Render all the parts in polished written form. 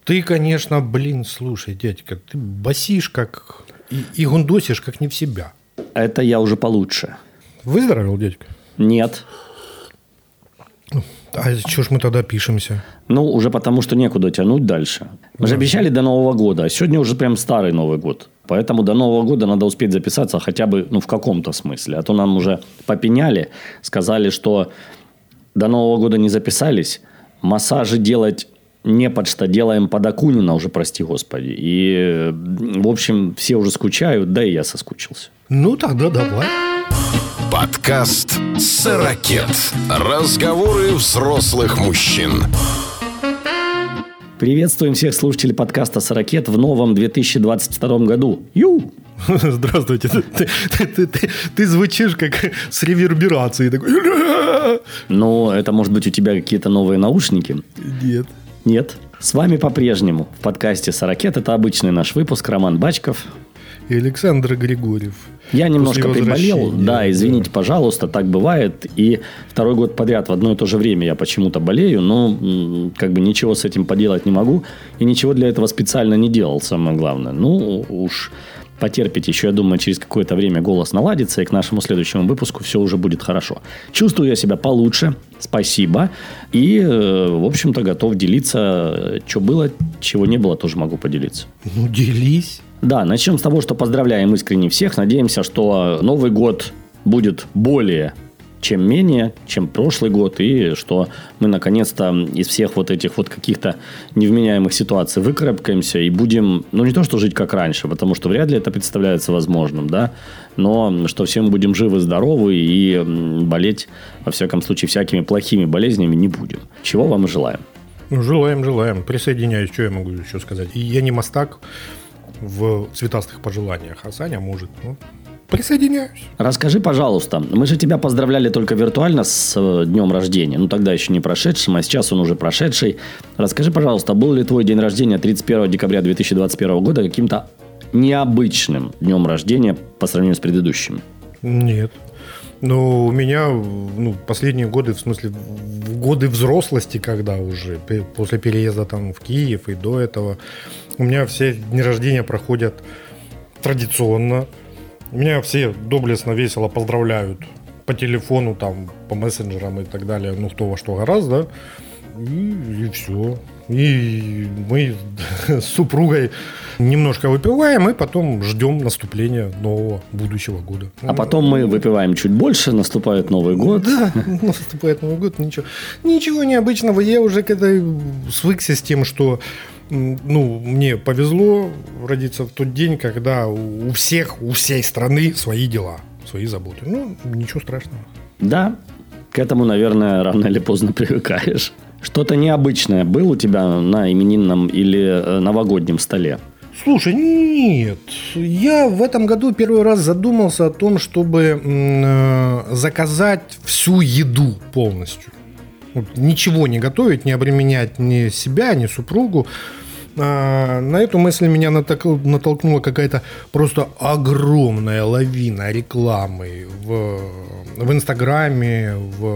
Ты, конечно, слушай, дядька, ты басишь как и гундосишь как не в себя. Это я уже получше. Выздоровел, дядька? Нет. А чего ж мы тогда пишемся? Уже потому, что некуда тянуть дальше. Мы же обещали до Нового года, а сегодня уже прям старый Новый год. Поэтому до Нового года надо успеть записаться хотя бы в каком-то смысле. А то нам уже попеняли, сказали, что до Нового года не записались. Массажи делать не под что, делаем под Акунина уже, прости господи. И, в общем, все уже скучают, да и я соскучился. Ну, тогда давай. Подкаст «Сорокет». Разговоры взрослых мужчин. Приветствуем всех слушателей подкаста «Сорокет» в новом 2022 году. Здравствуйте. Ты звучишь как с реверберацией. Это может быть у тебя какие-то новые наушники? Нет. С вами по-прежнему в подкасте «Сорокет». Это обычный наш выпуск. Роман Бачков. И Александр Григорьев. Я немножко приболел. Да, извините, пожалуйста, так бывает. И второй год подряд в одно и то же время я почему-то болею. Но ничего с этим поделать не могу. И ничего для этого специально не делал, самое главное. Уж потерпите еще, я думаю, через какое-то время голос наладится. И к нашему следующему выпуску все уже будет хорошо. Чувствую я себя получше. Спасибо. И, в общем-то, готов делиться. Что было, чего не было, тоже могу поделиться. Делись. Да, начнем с того, что поздравляем искренне всех. Надеемся, что Новый год будет более, чем менее, чем прошлый год. И что мы, наконец-то, из всех этих каких-то невменяемых ситуаций выкарабкаемся и будем, не то, что жить как раньше, потому что вряд ли это представляется возможным, да, но что все мы будем живы, здоровы и болеть, во всяком случае, всякими плохими болезнями не будем. Чего вам и желаем. Желаем. Присоединяюсь, что я могу еще сказать. И я не мастак в цветастых пожеланиях, а Саня может. Присоединяюсь. Расскажи, пожалуйста, мы же тебя поздравляли только виртуально с днем рождения. Тогда еще не прошедшим, а сейчас он уже прошедший. Расскажи, пожалуйста, был ли твой день рождения 31 декабря 2021 года каким-то необычным днем рождения по сравнению с предыдущим? Нет. Но у меня последние годы, в смысле, годы взрослости, когда уже после переезда в Киев и до этого, у меня все дни рождения проходят традиционно. Меня все доблестно, весело поздравляют по телефону, по мессенджерам и так далее. Кто во что гораздо. И все. И мы с супругой немножко выпиваем, и потом ждем наступления нового будущего года. А потом мы выпиваем чуть больше, наступает Новый год. Да, наступает Новый год, ничего необычного. Я уже свыкся с тем, что мне повезло родиться в тот день, когда у всей страны свои дела, свои заботы. Ничего страшного. Да, к этому, наверное, рано или поздно привыкаешь. Что-то необычное было у тебя на именинном или новогоднем столе? Слушай, нет. Я в этом году первый раз задумался о том, чтобы заказать всю еду полностью. Ничего не готовить, не обременять ни себя, ни супругу. На эту мысль меня натолкнула какая-то просто огромная лавина рекламы в Инстаграме,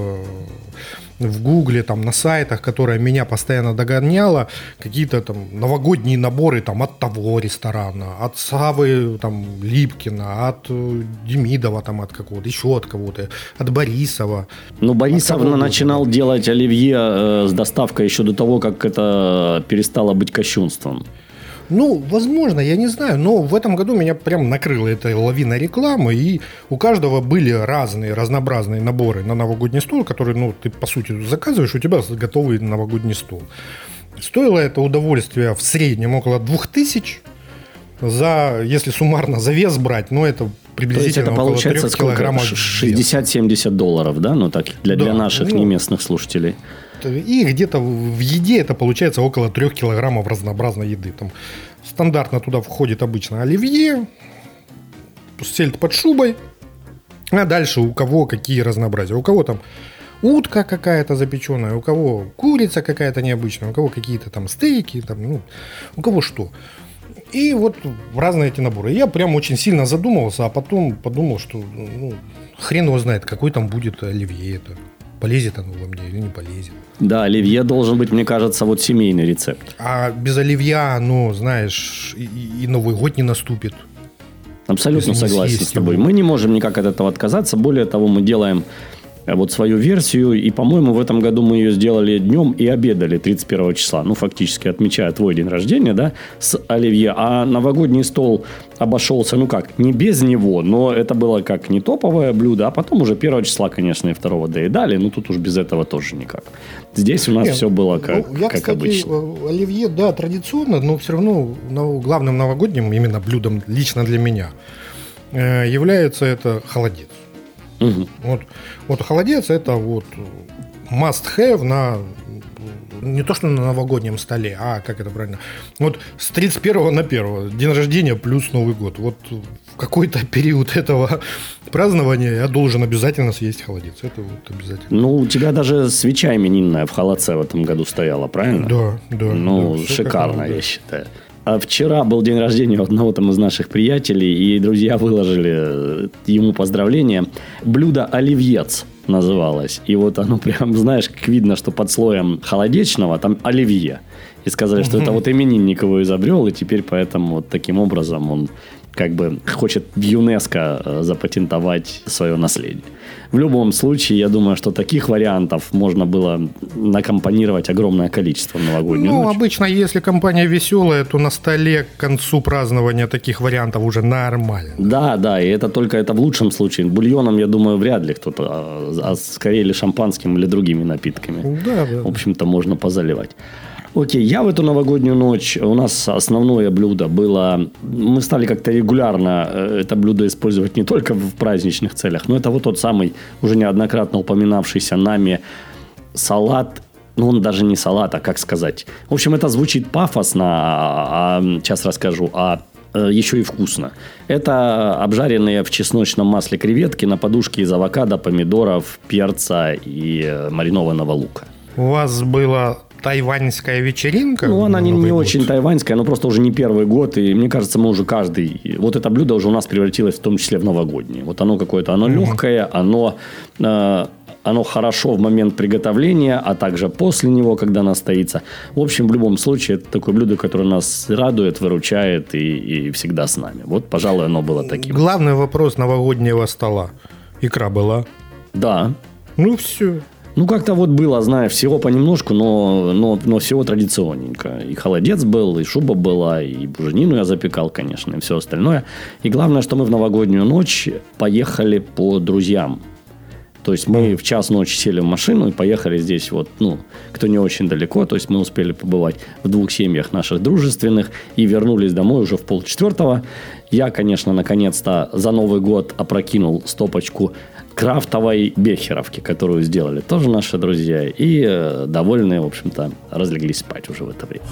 в Гугле, на сайтах, которая меня постоянно догоняла. Какие-то новогодние наборы от того ресторана, от Савы Липкина, от Демидова, от какого-то, еще от кого-то, от Борисова. Борисов начинал делать оливье с доставкой еще до того, как это перестало быть кощунством. Возможно, я не знаю, но в этом году меня прям накрыла эта лавина рекламы, и у каждого были разные, разнообразные наборы на новогодний стол, которые, ты, по сути, заказываешь, у тебя готовый новогодний стол. Стоило это удовольствие в среднем около 2000, если суммарно за вес брать, это приблизительно это около 3 килограммов. $60-70, да? Так, для наших неместных слушателей. И где-то в еде это получается около 3 килограммов разнообразной еды. Стандартно туда входит обычно оливье, сельдь под шубой, а дальше у кого какие разнообразия. У кого утка какая-то запеченная, у кого курица какая-то необычная, у кого какие-то стейки, у кого что. И разные эти наборы. Я прям очень сильно задумывался, а потом подумал, что хрен его знает, какой там будет оливье это. полезет оно во мне или не полезет. Да, оливье должен быть, мне кажется, вот семейный рецепт. А без оливье, ну, знаешь, и Новый год не наступит. Абсолютно согласен с тобой. Мы не можем никак от этого отказаться. Более того, мы делаем вот свою версию, и, по-моему, в этом году мы ее сделали днем и обедали 31 числа. Ну, фактически отмечая твой день рождения, да, с оливье. А новогодний стол обошелся, ну как, не без него, но это было как не топовое блюдо, а потом уже 1 числа, конечно, и 2 доедали, но тут уж без этого тоже никак. Здесь у нас все было как обычно. Оливье, да, традиционно, но все равно главным новогодним именно блюдом лично для меня является это холодец. Угу. Вот холодец это вот must have на не то что на новогоднем столе, а как это правильно? Вот с 31 на 1 день рождения плюс Новый год. Вот в какой-то период этого празднования я должен обязательно съесть холодец. Это вот обязательно. Ну, у тебя даже свеча именинная в холодце в этом году стояла, правильно? Да. Ну, да, шикарно, я считаю. А вчера был день рождения у одного там из наших приятелей, и друзья выложили ему поздравления. Блюдо оливьец называлось. И вот оно прям, знаешь, как видно, что под слоем холодечного там оливье. И сказали, что это вот именинник его изобрел, и теперь поэтому вот таким образом он как бы хочет в ЮНЕСКО запатентовать свое наследие. В любом случае, я думаю, что таких вариантов можно было накомпонировать огромное количество в новогоднюю ночь. Обычно, если компания веселая, то на столе к концу празднования таких вариантов уже нормально. Да, и это в лучшем случае. Бульоном, я думаю, вряд ли кто-то, а скорее или шампанским, или другими напитками. Да. В общем-то, можно позаливать. Окей, я в эту новогоднюю ночь, у нас основное блюдо было, мы стали как-то регулярно это блюдо использовать не только в праздничных целях, но это вот тот самый, уже неоднократно упоминавшийся нами салат, ну он даже не салат, а как сказать. В общем, это звучит пафосно, сейчас расскажу, еще и вкусно. Это обжаренные в чесночном масле креветки на подушке из авокадо, помидоров, перца и маринованного лука. У вас была тайваньская вечеринка? Ну, она не очень тайваньская, но просто уже не первый год. И мне кажется, мы уже каждый... Вот это блюдо уже у нас превратилось в том числе в новогоднее. Вот оно какое-то, оно легкое, оно хорошо в момент приготовления, а также после него, когда настоится. В общем, в любом случае, это такое блюдо, которое нас радует, выручает и всегда с нами. Вот, пожалуй, оно было таким. Главный вопрос новогоднего стола. Икра была? Да. Ну, все. Ну, как-то вот было, знаешь, всего понемножку, но всего традиционненько. И холодец был, и шуба была, и буженину я запекал, конечно, и все остальное. И главное, что мы в новогоднюю ночь поехали по друзьям. То есть мы в час ночи сели в машину и поехали здесь вот, кто не очень далеко. То есть мы успели побывать в 2 семьях наших дружественных и вернулись домой уже в 3:30. Я, конечно, наконец-то за Новый год опрокинул стопочку крафтовой бехеровки, которую сделали тоже наши друзья. И довольные, в общем-то, разлеглись спать уже в это время.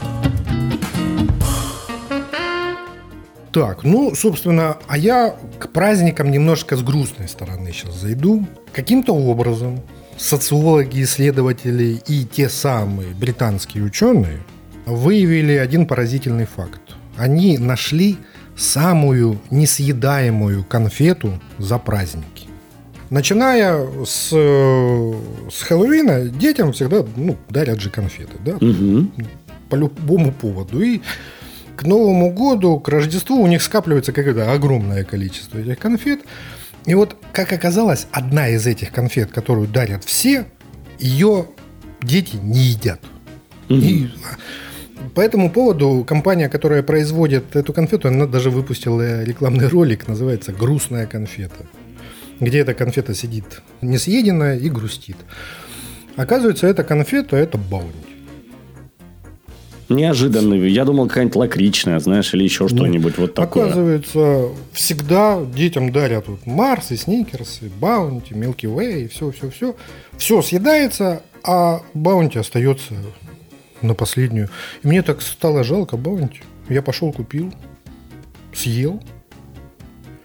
Так, собственно, а я к праздникам немножко с грустной стороны сейчас зайду. Каким-то образом социологи, исследователи и те самые британские ученые выявили один поразительный факт. Они нашли самую несъедаемую конфету за праздники. Начиная с Хэллоуина детям всегда дарят же конфеты, да? Угу. По любому поводу. И к Новому году, к Рождеству у них скапливается какое-то огромное количество этих конфет. И вот, как оказалось, одна из этих конфет, которую дарят все, ее дети не едят. Угу. И по этому поводу компания, которая производит эту конфету, она даже выпустила рекламный ролик, называется «Грустная конфета», где эта конфета сидит несъеденная и грустит. Оказывается, эта конфета – это баунти. Неожиданный. Я думал, какая-нибудь лакричная, знаешь, или еще что-нибудь вот такое. Оказывается, всегда детям дарят Марсы, Сникерсы, Баунти, Милки Вей, все. Все съедается, а Баунти остается на последнюю. И мне так стало жалко Баунти. Я пошел, купил, съел.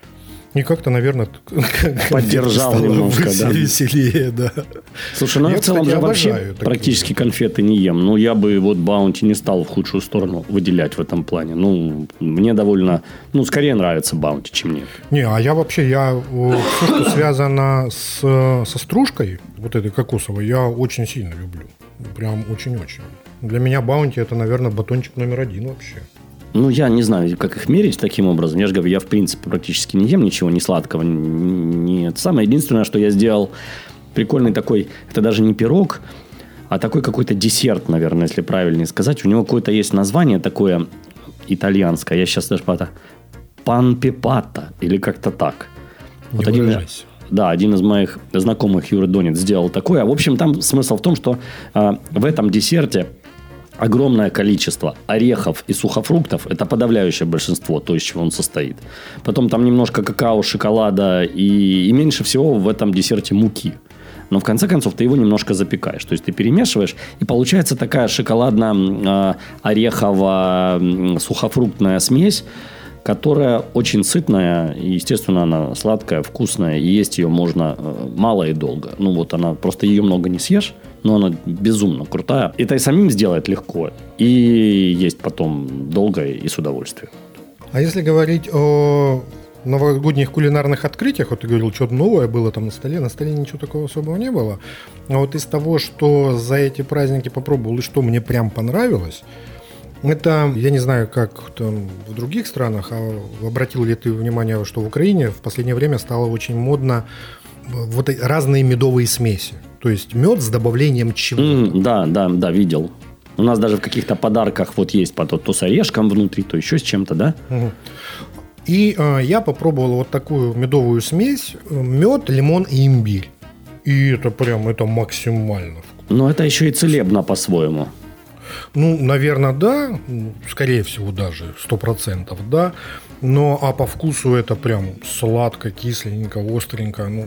И как-то, наверное, поддержал немножко, да. Веселее, да. Слушай, я, в целом же вообще практически конфеты не ем. Ну, я бы вот Баунти не стал в худшую сторону выделять в этом плане. Ну, мне довольно... Ну, скорее нравится Баунти, чем нет. Не, а я вообще, все, что связано со стружкой, вот этой кокосовой, я очень сильно люблю. Прям очень-очень. Для меня Баунти это, наверное, батончик номер 1 вообще. Ну, я не знаю, как их мерить таким образом. Я же говорю, я, в принципе, практически не ем ничего, ни сладкого, ни... Самое единственное, что я сделал, прикольный такой, это даже не пирог, а такой какой-то десерт, наверное, если правильнее сказать. У него какое-то есть название такое итальянское. Я сейчас даже пан-пепата или как-то так. Вот один из моих знакомых, Юрий Донец, сделал такое. В общем, там смысл в том, что в этом десерте огромное количество орехов и сухофруктов. Это подавляющее большинство, то, из чего он состоит. Потом там немножко какао, шоколада и меньше всего в этом десерте муки. Но в конце концов ты его немножко запекаешь. То есть ты перемешиваешь, и получается такая шоколадно-орехово-сухофруктная смесь, которая очень сытная, и, естественно, она сладкая, вкусная, и есть ее можно мало и долго. Ну, вот она, просто ее много не съешь, но она безумно крутая. Это и самим сделать легко, и есть потом долго и с удовольствием. А если говорить о новогодних кулинарных открытиях, вот ты говорил, что-то новое было там на столе ничего такого особого не было. А вот из того, что за эти праздники попробовал и что мне прям понравилось, это, я не знаю, как там в других странах, а обратил ли ты внимание, что в Украине в последнее время стало очень модно вот разные медовые смеси. То есть мед с добавлением чего-то. Да, видел. У нас даже в каких-то подарках вот есть то с орешком внутри, то еще с чем-то, да? Угу. И я попробовал вот такую медовую смесь: мед, лимон и имбирь. И это максимально вкусно. Но это еще и целебно по-своему. Ну, наверное, да. Скорее всего, даже 100%, да. Но по вкусу это прям сладко, кисленько, остренько. Ну,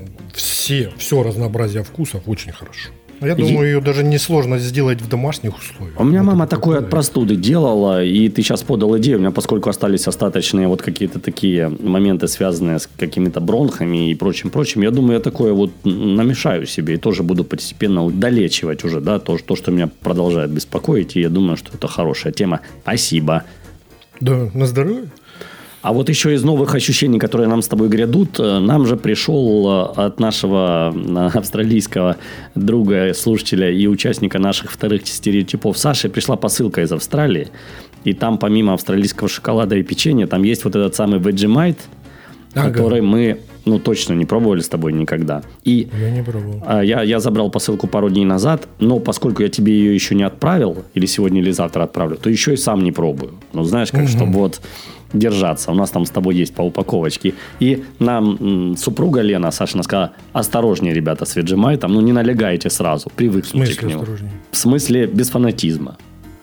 все разнообразие вкусов очень хорошо. Я думаю, ее даже несложно сделать в домашних условиях. У меня мама такое от простуды делала, и ты сейчас подал идею. У меня, поскольку остались остаточные вот какие-то такие моменты, связанные с какими-то бронхами и прочим, я думаю, я такое вот намешаю себе и тоже буду постепенно долечивать уже, да, то, что меня продолжает беспокоить, и я думаю, что это хорошая тема. Спасибо. Да, на здоровье. А вот еще из новых ощущений, которые нам с тобой грядут, нам же пришел от нашего австралийского друга, слушателя и участника наших вторых стереотипов Саши, пришла посылка из Австралии. И там помимо австралийского шоколада и печенья, там есть вот этот самый Vegemite, который мы точно не пробовали с тобой никогда. И я не пробовал. Я забрал посылку пару дней назад, но поскольку я тебе ее еще не отправил, или сегодня, или завтра отправлю, то еще и сам не пробую. Ну, знаешь, как, чтобы вот держаться. У нас там с тобой есть по упаковочке. И нам супруга Лена, Сашина, сказала: осторожнее, ребята, с Vegemite, не налегайте сразу, привыкните к нему. Осторожнее? В смысле, без фанатизма.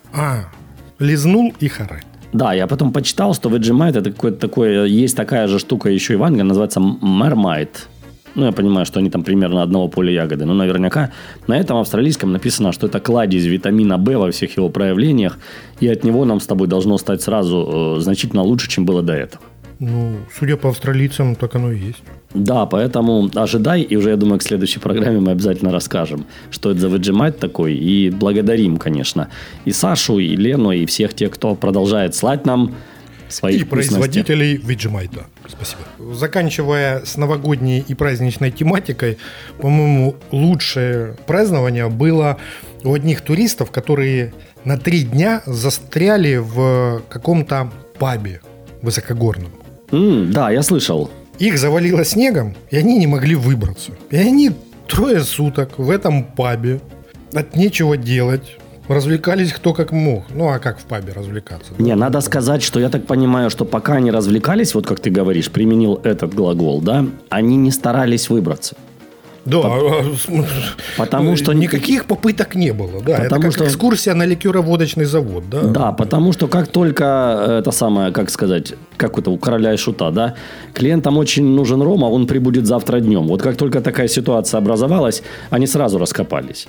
Лизнул и харай. Да, я потом почитал, что Vegemite это какое-то такое, есть такая же штука еще и в Англии, называется Marmite. Я понимаю, что они там примерно одного поля ягоды, но наверняка на этом австралийском написано, что это кладезь витамина В во всех его проявлениях, и от него нам с тобой должно стать сразу значительно лучше, чем было до этого. Судя по австралийцам, так оно и есть. Да, поэтому ожидай, и уже, я думаю, к следующей программе мы обязательно расскажем, что это за Vegemite такой, и благодарим, конечно, и Сашу, и Лену, и всех тех, кто продолжает слать нам свои вкусности. И производителей Vegemite. Спасибо. Заканчивая с новогодней и праздничной тематикой, по-моему, лучшее празднование было у одних туристов, которые на 3 дня застряли в каком-то пабе высокогорном. Да, я слышал. Их завалило снегом, и они не могли выбраться. И они 3 суток в этом пабе от нечего делать развлекались кто как мог. А как в пабе развлекаться? Надо сказать, что я так понимаю, что пока они развлекались, вот как ты говоришь, применил этот глагол, да, они не старались выбраться. Да, потому что никаких попыток не было. Да, это как экскурсия на ликероводочный завод. Да? Да, потому что как только это самое, как сказать, как это у короля и шута, да, клиентам очень нужен ром, а он прибудет завтра днем. Вот как только такая ситуация образовалась, они сразу раскопались.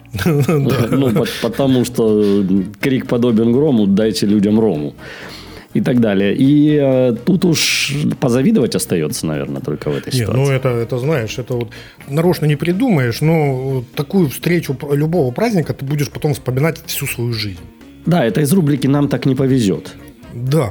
Потому что крик подобен грому, дайте людям рому. и так далее. И тут уж позавидовать остается, наверное, только в этой ситуации. Ну это знаешь, это вот нарочно не придумаешь, но такую встречу любого праздника ты будешь потом вспоминать всю свою жизнь. Да, это из рубрики «Нам так не повезет». Да.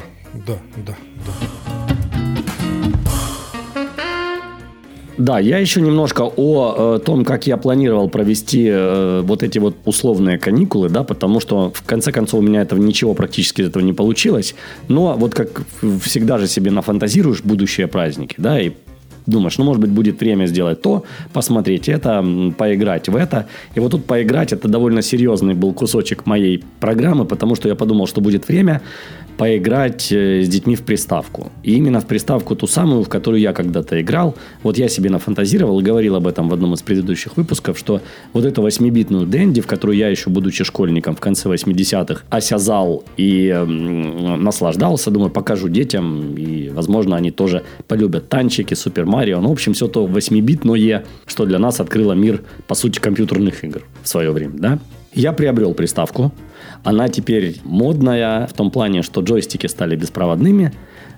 Да, я еще немножко о том, как я планировал провести вот эти вот условные каникулы, да, потому что в конце концов у меня этого ничего практически из этого не получилось. Но вот как всегда же себе нафантазируешь будущие праздники, да, и думаешь, может быть, будет время сделать то, посмотреть это, поиграть в это. И вот тут поиграть, это довольно серьезный был кусочек моей программы, потому что я подумал, что будет время поиграть с детьми в приставку. И именно в приставку ту самую, в которую я когда-то играл. Вот я себе нафантазировал и говорил об этом в одном из предыдущих выпусков, что вот эту 8-битную Денди, в которую я еще, будучи школьником в конце 80-х, осязал и наслаждался, думаю, покажу детям, и, возможно, они тоже полюбят танчики, Супер Марио. Ну, в общем, все то 8-битное, что для нас открыло мир, по сути, компьютерных игр в свое время, да? Я приобрел приставку. Она теперь модная в том плане, что джойстики стали беспроводными,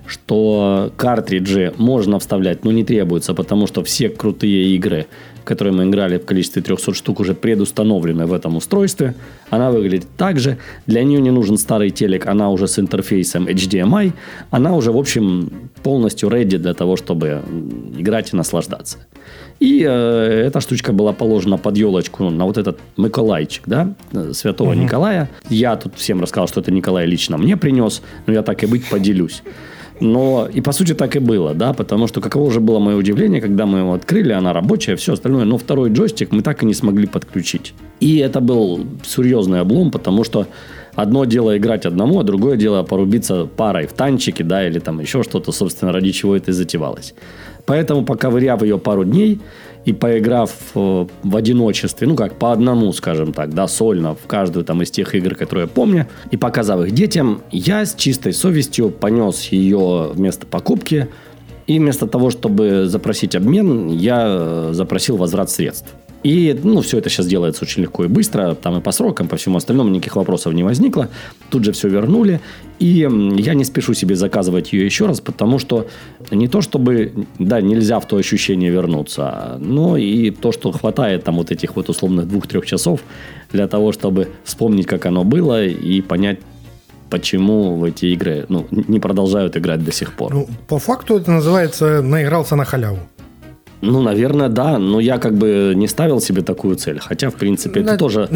что картриджи можно вставлять, но не требуется, потому что все крутые игры, в которые мы играли в количестве 300 штук, уже предустановлены в этом устройстве. Она выглядит так же. Для нее не нужен старый телек, она уже с интерфейсом HDMI. Она уже, в общем, полностью ready для того, чтобы играть и наслаждаться. И эта штучка была положена под елочку на вот этот Миколайчик, да, святого Николая. Я тут всем рассказал, что это Николай лично мне принес, но я так и быть поделюсь. Но и по сути так и было, да, потому что каково же было мое удивление, когда мы его открыли, она рабочая, все остальное, но второй джойстик мы так и не смогли подключить. И это был серьезный облом, потому что одно дело играть одному, а другое дело порубиться парой в танчике, да, или там еще что-то, собственно, ради чего это и затевалось. Поэтому, поковыряв ее пару дней и поиграв в одиночестве, ну, как по одному, скажем так, да, сольно в каждую там из тех игр, которые я помню, и показав их детям, я с чистой совестью понес ее вместо покупки, и вместо того, чтобы запросить обмен, я запросил возврат средств. И, ну, все это сейчас делается очень легко и быстро, там и по срокам, по всему остальному никаких вопросов не возникло. Тут же все вернули. И я не спешу себе заказывать ее еще раз, потому что не то чтобы, да, нельзя в то ощущение вернуться, но и то, что хватает там вот этих вот условных 2-3 часов для того, чтобы вспомнить, как оно было, и понять, почему в эти игры, ну, не продолжают играть до сих пор. Ну, по факту это называется «наигрался на халяву». Ну, наверное, да. Но я как бы не ставил себе такую цель. Хотя, в принципе, это тоже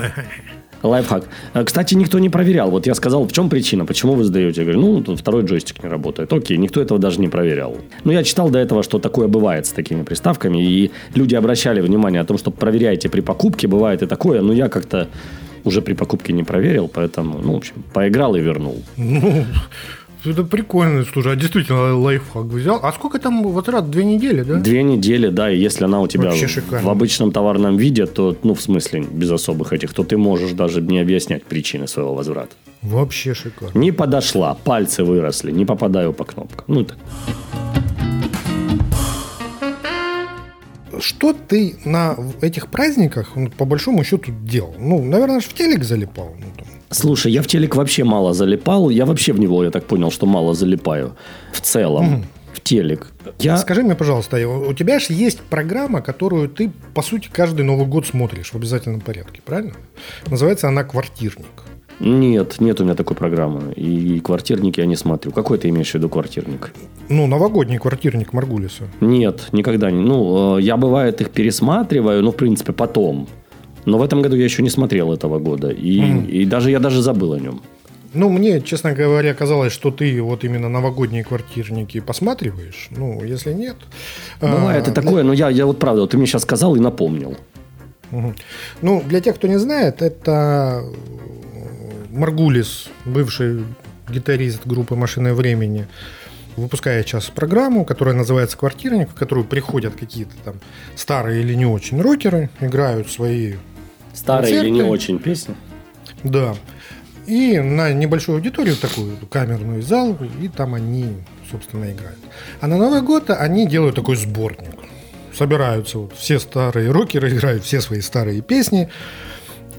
лайфхак. Кстати, никто не проверял. Вот я сказал, в чем причина, почему вы сдаете? Я говорю, ну, тут второй джойстик не работает. Окей, никто этого даже не проверял. Но я читал до этого, что такое бывает с такими приставками. И люди обращали внимание о том, что проверяйте при покупке. Бывает и такое. Но я как-то уже при покупке не проверил. Поэтому, ну, в общем, поиграл и вернул. Ну... Это прикольно, слушай, а действительно лайфхак взял. А сколько там возврат? 2 недели, да? 2 недели, да, и если она у тебя в обычном товарном виде, то, ну, в смысле, без особых этих, то ты можешь даже не объяснять причины своего возврата. Вообще шикарно. Не подошла, пальцы выросли, не попадаю по кнопкам. Ну, так. Что ты на этих праздниках, по большому счету, делал? Ну, наверное, в телек залипал. Ну, там. Слушай, я в телек вообще мало залипал. Я вообще в него, я так понял, что мало залипаю. В целом, в телек. Скажи мне, пожалуйста, у тебя же есть программа, которую ты, по сути, каждый Новый год смотришь в обязательном порядке, правильно? Называется она «Квартирник». Нет у меня такой программы. И «Квартирник» я не смотрю. Какой ты имеешь в виду «Квартирник»? Ну, новогодний «Квартирник» Маргулиса. Нет, никогда не. Ну, я, бывает, их пересматриваю, ну, в принципе, потом. Но в этом году я еще не смотрел этого года. И даже я даже забыл о нем. Ну, мне, честно говоря, казалось, что ты вот именно новогодние «Квартирники» посматриваешь. Ну, если нет... Бывает и такое, но я вот правда, вот ты мне сейчас сказал и напомнил. Ну, для тех, кто не знает, это Маргулис, бывший гитарист группы «Машина времени», выпускает сейчас программу, которая называется «Квартирник», в которую приходят какие-то там старые или не очень рокеры, играют свои старые концерты. Или не очень песни. Да. И на небольшую аудиторию, такую камерную зал, и там они, собственно, играют. А на Новый год они делают такой сборник. Собираются вот все старые рокеры, играют все свои старые песни.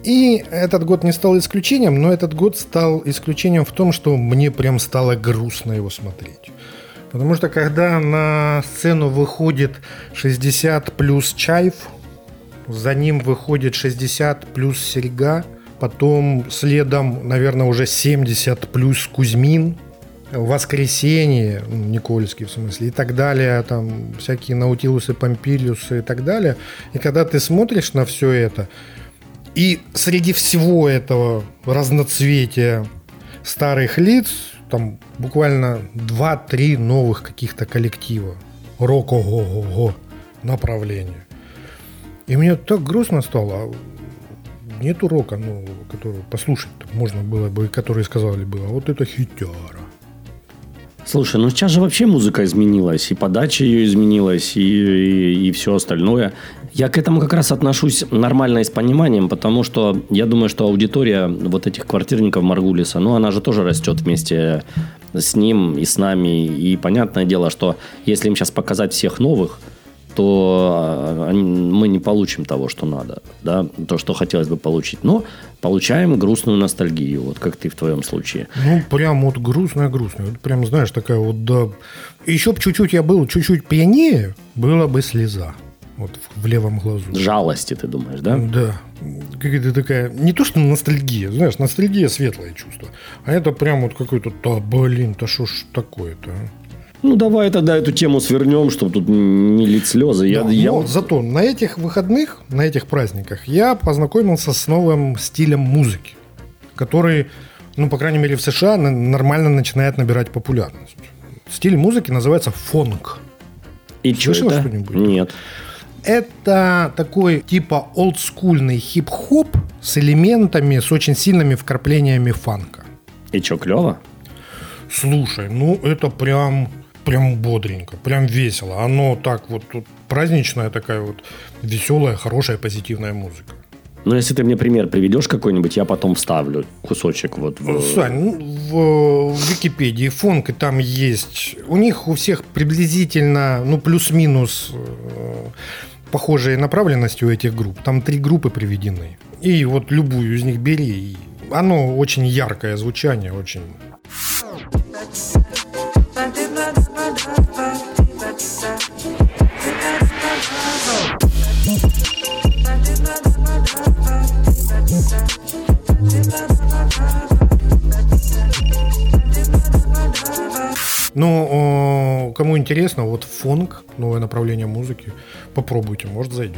И этот год не стал исключением, но этот год стал исключением в том, что мне прям стало грустно его смотреть. Потому что когда на сцену выходит 60 плюс Чайф, за ним выходит 60 плюс Серега, потом следом, наверное, уже 70 плюс Кузьмин, Воскресенье, Никольский в смысле, и так далее, там всякие Наутилусы, Помпилиусы и так далее. И когда ты смотришь на все это, и среди всего этого разноцветия старых лиц, там буквально 2-3 новых каких-то коллектива, рок-ого-го направления. И мне так грустно стало. Нету рока, которого послушать можно было бы, который сказали бы, а вот это хитяра. Слушай, сейчас же вообще музыка изменилась, и подача ее изменилась, и все остальное. Я к этому как раз отношусь нормально и с пониманием, потому что я думаю, что аудитория вот этих квартирников Маргулиса, она же тоже растет вместе с ним и с нами. И понятное дело, что если им сейчас показать всех новых, то мы не получим того, что надо, да, то, что хотелось бы получить. Но получаем грустную ностальгию, вот как ты в твоем случае. Прям вот грустная. Вот прям, знаешь, такая вот, да. Еще бы чуть-чуть я был чуть-чуть пьянее, была бы слеза. Вот в левом глазу. Жалости, ты думаешь, да? Да. Какая-то такая, не то что ностальгия, знаешь, ностальгия светлое чувство. А это прям вот какой-то, что ж такое-то, давай тогда эту тему свернем, чтобы тут не лить слезы. Но зато на этих выходных, на этих праздниках я познакомился с новым стилем музыки, который, по крайней мере, в США нормально начинает набирать популярность. Стиль музыки называется фонк. И слышал это? Что-нибудь? Нет. Это такой типа олдскульный хип-хоп с элементами, с очень сильными вкраплениями фанка. И что, клево? Слушай, это прям бодренько, прям весело. Оно так вот тут праздничная такая вот веселая, хорошая, позитивная музыка. Если ты мне пример приведешь какой-нибудь, я потом вставлю кусочек вот в... Сань, в Википедии фонк, и там есть... У них у всех приблизительно, плюс-минус похожие направленности у этих групп. Там 3 группы приведены. И вот любую из них бери. И оно очень яркое звучание, очень... Кому интересно, вот фонк, новое направление музыки, попробуйте, может зайдет.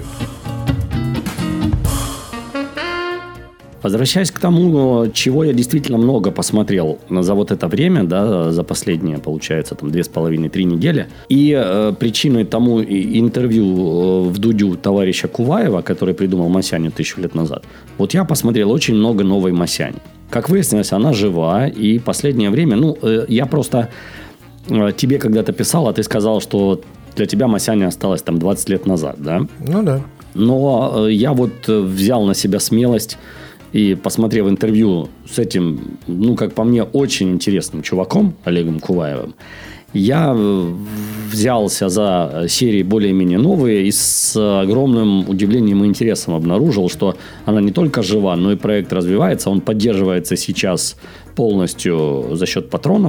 Возвращаясь к тому, чего я действительно много посмотрел за вот это время, да, за последние, получается, 2,5-3 недели. И причиной тому интервью в Дудю товарища Куваева, который придумал Масяню 1000 лет назад. Вот я посмотрел очень много новой Масяни. Как выяснилось, она жива. И последнее время, я просто тебе когда-то писал, а ты сказал, что для тебя Масяня осталась 20 лет назад, да? Да. Но я вот взял на себя смелость и, посмотрев интервью с этим, как по мне, очень интересным чуваком, Олегом Куваевым, я взялся за серии более-менее новые и с огромным удивлением и интересом обнаружил, что она не только жива, но и проект развивается. Он поддерживается сейчас полностью за счет патронов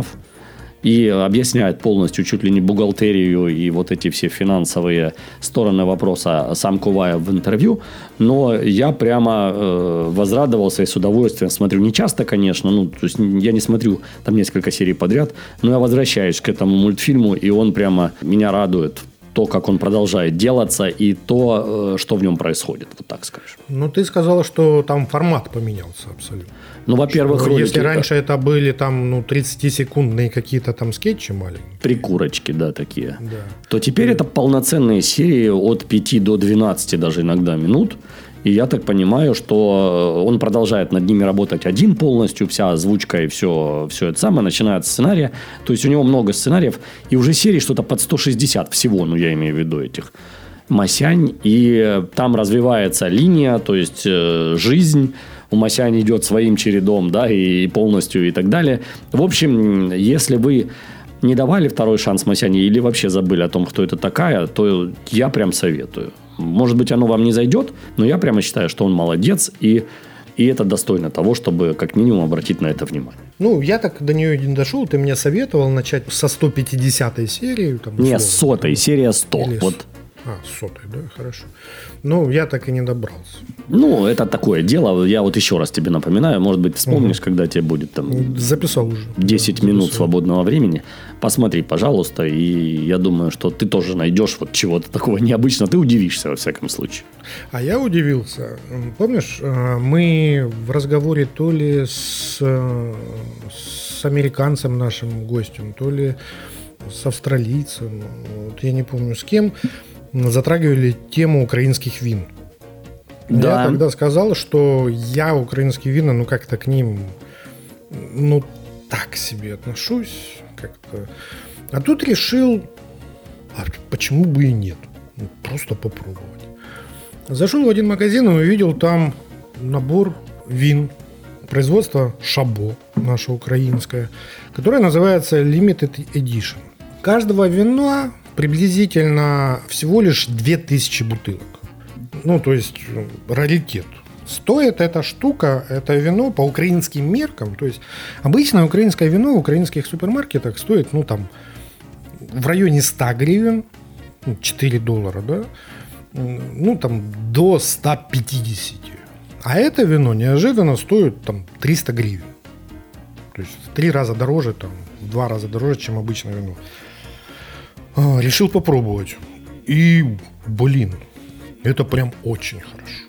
и объясняет полностью чуть ли не бухгалтерию и вот эти все финансовые стороны вопроса сам Куваев в интервью. Но я прямо возрадовался и с удовольствием смотрю. Не часто, конечно, то есть я не смотрю там несколько серий подряд, но я возвращаюсь к этому мультфильму, и он прямо меня радует. То, как он продолжает делаться, и то, что в нем происходит, вот так скажем. Ты сказала, что там формат поменялся абсолютно. Во-первых, ролики... Если раньше это были 30-секундные какие-то там скетчи маленькие. Прикурочки, да, такие. Да. То теперь это полноценные серии от 5 до 12 даже иногда минут. И я так понимаю, что он продолжает над ними работать один полностью, вся озвучка и все это самое, начиная от сценария. То есть у него много сценариев, и уже серий что-то под 160 всего, я имею в виду этих Масянь. И там развивается линия, то есть жизнь у Масяни идет своим чередом, да, и полностью и так далее. В общем, если вы не давали второй шанс Масяне или вообще забыли о том, кто это такая, то я прям советую. Может быть, оно вам не зайдет, но я прямо считаю, что он молодец. И И это достойно того, чтобы как минимум обратить на это внимание. Ну, я так до нее не дошел. Ты мне советовал начать со 150-й серии. Там, не, с 100-й, серия 100. Вот. С 100-й, да, хорошо. Ну, я так и не добрался. Ну, это такое дело. Я вот еще раз тебе напоминаю. Может быть, вспомнишь, когда тебе будет там... Записал уже. 10 минут свободного времени. Посмотри, пожалуйста. И я думаю, что ты тоже найдешь вот чего-то такого необычного. Ты удивишься, во всяком случае. А я удивился. Помнишь, мы в разговоре то ли с американцем нашим гостем, то ли с австралийцем, вот я не помню с кем, затрагивали тему украинских вин. Да. Я тогда сказал, что я украинские вина, ну как-то к ним, ну так себе отношусь как-то. А тут решил, а почему бы и нет, просто попробовать. Зашел в один магазин и увидел там набор вин производства Шабо, наше украинское, которое называется Limited Edition. Каждого вина приблизительно всего лишь 2000 бутылок. Ну, то есть раритет. Стоит эта штука, это вино по украинским меркам. То есть обычно украинское вино в украинских супермаркетах стоит, ну, там, в районе 100 гривен, $4, да? Ну, там, до 150. А это вино неожиданно стоит, там, 300 гривен. То есть в 3 раза дороже, там, в 2 раза дороже, чем обычное вино. Решил попробовать. И, блин, это прям очень хорошо.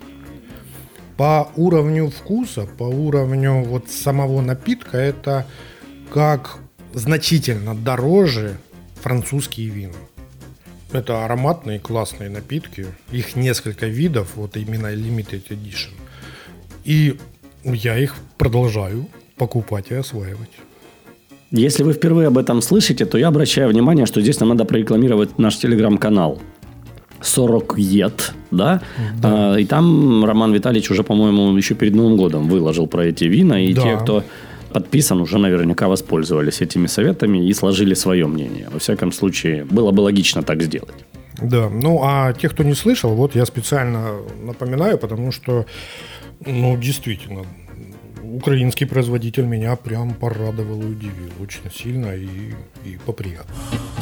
По уровню вкуса, по уровню вот самого напитка, это как значительно дороже французские вина. Это ароматные классные напитки. Их несколько видов, вот именно Limited Edition. И я их продолжаю покупать и осваивать. Если вы впервые об этом слышите, то я обращаю внимание, что здесь нам надо прорекламировать наш телеграм-канал. 40 ед, да? И там Роман Витальевич уже, по-моему, еще перед Новым годом выложил про эти вина. И те, кто подписан, уже наверняка воспользовались этими советами и сложили свое мнение. Во всяком случае, было бы логично так сделать. Да, ну а тех, кто не слышал, вот я специально напоминаю, потому что, ну, действительно, украинский производитель меня прям порадовал и удивил очень сильно и поприятно.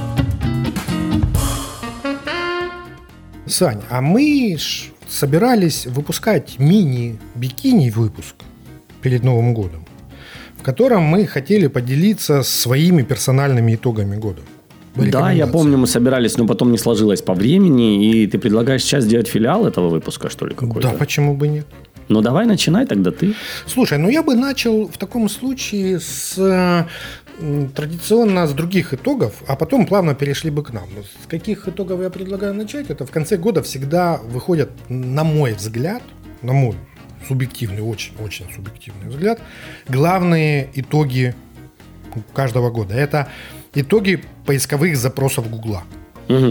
Сань, а мы собирались выпускать мини-бикини-выпуск перед Новым годом, в котором мы хотели поделиться своими персональными итогами года. Да, я помню, мы собирались, но потом не сложилось по времени, и ты предлагаешь сейчас сделать филиал этого выпуска, что ли, какой-то? Да, почему бы нет? Ну, давай начинай тогда ты. Слушай, ну я бы начал в таком случае традиционно с других итогов, а потом плавно перешли бы к нам. С каких итогов я предлагаю начать? Это в конце года всегда выходят, на мой взгляд, на мой субъективный, очень-очень субъективный взгляд, главные итоги каждого года. Это итоги поисковых запросов Гугла. Угу.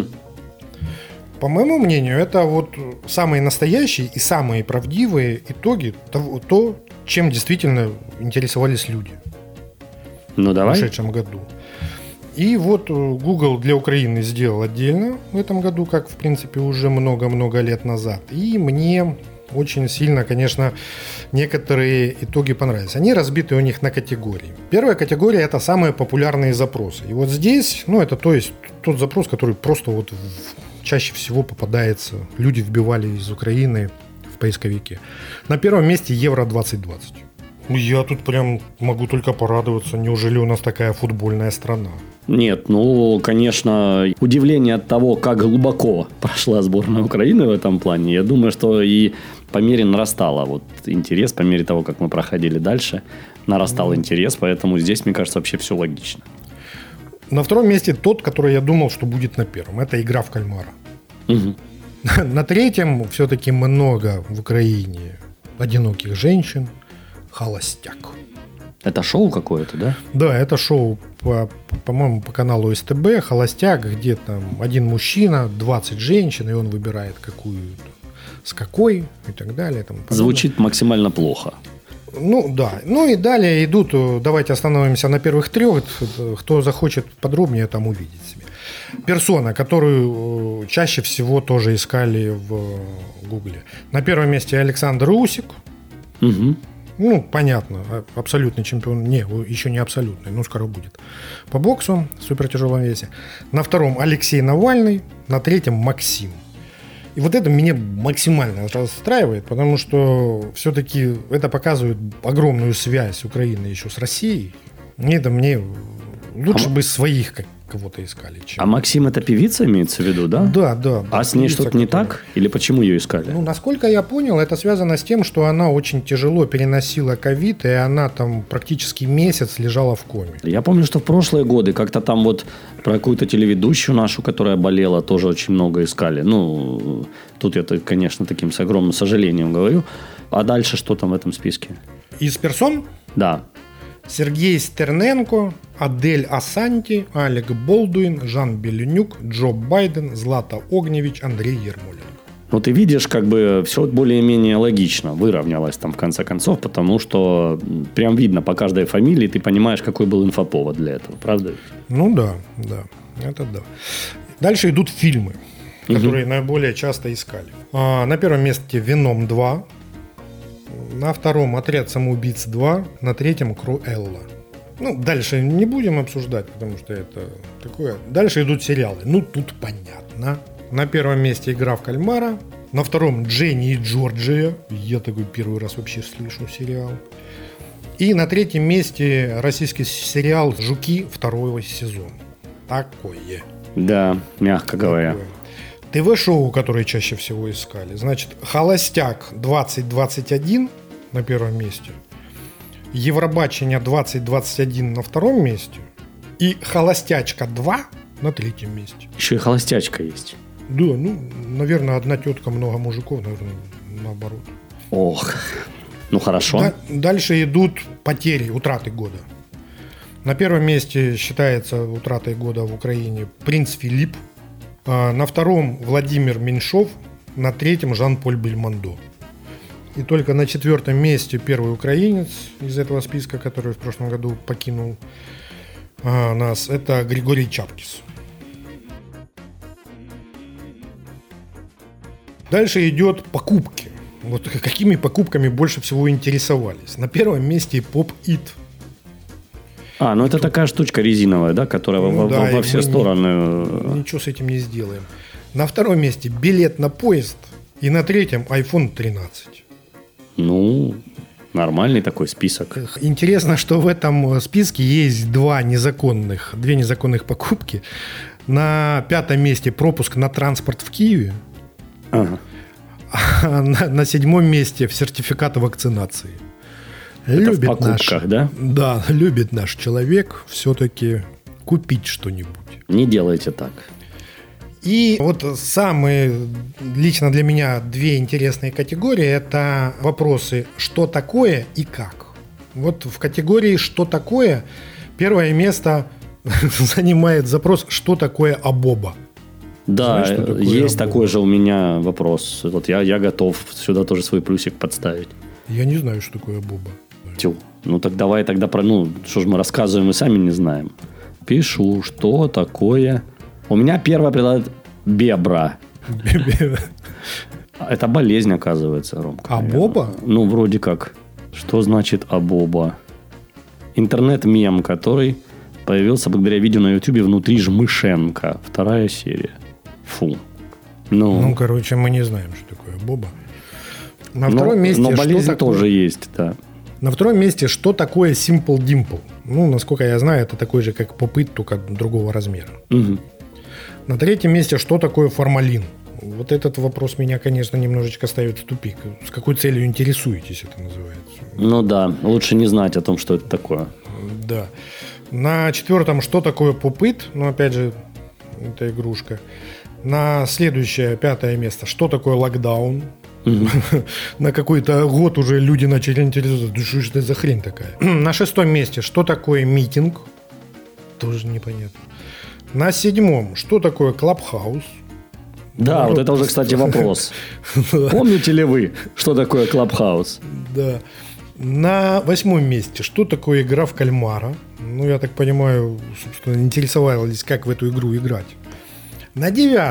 По моему мнению, это вот самые настоящие и самые правдивые итоги того, чем действительно интересовались люди. Ну, давай. В прошедшем году. И вот Google для Украины сделал отдельно в этом году, как, в принципе, уже много-много лет назад. И мне очень сильно, конечно, некоторые итоги понравились. Они разбиты у них на категории. Первая категория – это самые популярные запросы. И вот здесь, ну, это то есть тот запрос, который просто вот чаще всего попадается. Люди вбивали из Украины в поисковике. На первом месте Евро 2020. Я тут прям могу только порадоваться. Неужели у нас такая футбольная страна? Нет, ну, конечно, удивление от того, как глубоко прошла сборная Украины в этом плане. Я думаю, что и по мере нарастало вот интерес, по мере того, как мы проходили дальше, нарастал интерес. Поэтому здесь, мне кажется, вообще все логично. На втором месте тот, который я думал, что будет на первом. Это игра в кальмара. Угу. На третьем все-таки много в Украине одиноких женщин. Холостяк. Это шоу какое-то, да? Да, это шоу, по-моему, по каналу СТБ. Холостяк, где там один мужчина, 20 женщин, и он выбирает какую, с какой и так далее. Там, звучит максимально плохо. Ну, да. Ну и далее идут, давайте остановимся на первых 3. Кто захочет подробнее, там увидеть себе. Персона, которую чаще всего тоже искали в Гугле. На первом месте Александр Усик. Угу. Ну, понятно, абсолютный чемпион. Не, еще не абсолютный, но скоро будет. По боксу, в супертяжелом весе. На втором Алексей Навальный, на третьем Максим. И вот это меня максимально расстраивает, потому что все-таки это показывает огромную связь Украины еще с Россией. Это мне лучше бы своих кого-то искали. Чем... А Максим это певица имеется в виду, да? Да. А с ней что-то не так? Или почему ее искали? Ну, насколько я понял, это связано с тем, что она очень тяжело переносила ковид, и она там практически месяц лежала в коме. Я помню, что в прошлые годы как-то там вот про какую-то телеведущую нашу, которая болела, тоже очень много искали. Ну, тут я, конечно, таким с огромным сожалением говорю. А дальше что там в этом списке? Из персон? Да. Сергей Стерненко, Адель Асанти, Алек Болдуин, Жан Беленюк, Джо Байден, Злата Огневич, Андрей Ермоленко. Ну, ты видишь, как бы все более-менее логично выровнялось там в конце концов, потому что прям видно по каждой фамилии, ты понимаешь, какой был инфоповод для этого, правда? Ну да, это да. Дальше идут фильмы, которые наиболее часто искали. На первом месте «Веном 2», на втором «Отряд самоубийц 2», на третьем «Круэлла». Ну, дальше не будем обсуждать, потому что это такое. Дальше идут сериалы. Ну, тут понятно. На первом месте «Игра в кальмара», на втором «Дженни и Джорджия». Я такой первый раз вообще слышу сериал. И на третьем месте российский сериал «Жуки», второй сезон. Такое. Да, мягко говоря. ТВ-шоу, которые чаще всего искали. Значит, «Холостяк 2021» на первом месте, «Евробачення 2021» на втором месте и «Холостячка 2» на третьем месте. Еще и «Холостячка» есть. Да, ну, наверное, одна тетка, много мужиков, наверное, наоборот. Ох, ну хорошо. Дальше идут потери, утраты года. На первом месте считается утратой года в Украине «Принц Филипп». На втором Владимир Меньшов, на третьем Жан-Поль Бельмондо. И только на четвертом месте первый украинец из этого списка, который в прошлом году покинул нас, это Григорий Чапкис. Дальше идет покупки. Вот какими покупками больше всего интересовались. На первом месте Pop-It. Ну это такая штучка резиновая, да, которая во все стороны... Ничего с этим не сделаем. На втором месте билет на поезд. И на третьем iPhone 13. Ну, нормальный такой список. Интересно, что в этом списке есть две незаконных покупки. На пятом месте пропуск на транспорт в Киеве. Ага. А на седьмом месте сертификат вакцинации. Это в покупках, да? Да, любит наш человек все-таки купить что-нибудь. Не делайте так. И вот самые, лично для меня, две интересные категории – это вопросы «что такое» и «как». Вот в категории «что такое» первое место занимает запрос «что такое Абоба». Да, знаешь, такое есть Абоба? такой же у меня вопрос. Вот я готов сюда тоже свой плюсик подставить. Я не знаю, что такое Абоба. Тю. Ну так давай тогда что ж мы рассказываем, мы сами не знаем. Пишу, что такое... У меня первое предлагает бебра. Это болезнь, оказывается, Ромка. Абоба? Ну, вроде как. Что значит абоба? Интернет-мем, который появился благодаря видео на YouTube «Внутри Жмышенко». 2 серия. Фу. Ну, короче, мы не знаем, что такое Абоба. На втором месте... Но болезнь тоже есть, да. На втором месте, что такое Simple Dimple? Ну, насколько я знаю, это такой же, как Pop-It, только другого размера. Угу. На третьем месте, что такое формалин? Вот этот вопрос меня, конечно, немножечко ставит в тупик. С какой целью интересуетесь, это называется? Ну да, лучше не знать о том, что это такое. Да. На четвертом, что такое Pop-It? Ну, опять же, это игрушка. На следующее, 5 место, что такое локдаун? На какой-то год уже люди начали интересоваться, что же это за хрень такая. На 6 месте, что такое митинг? Тоже непонятно. На 7, что такое клабхаус? Да, вот это уже, кстати, вопрос. Помните ли вы, что такое клабхаус? Да. На 8 месте, что такое игра в кальмара? Ну, я так понимаю, собственно, интересовались, как в эту игру играть. На 9,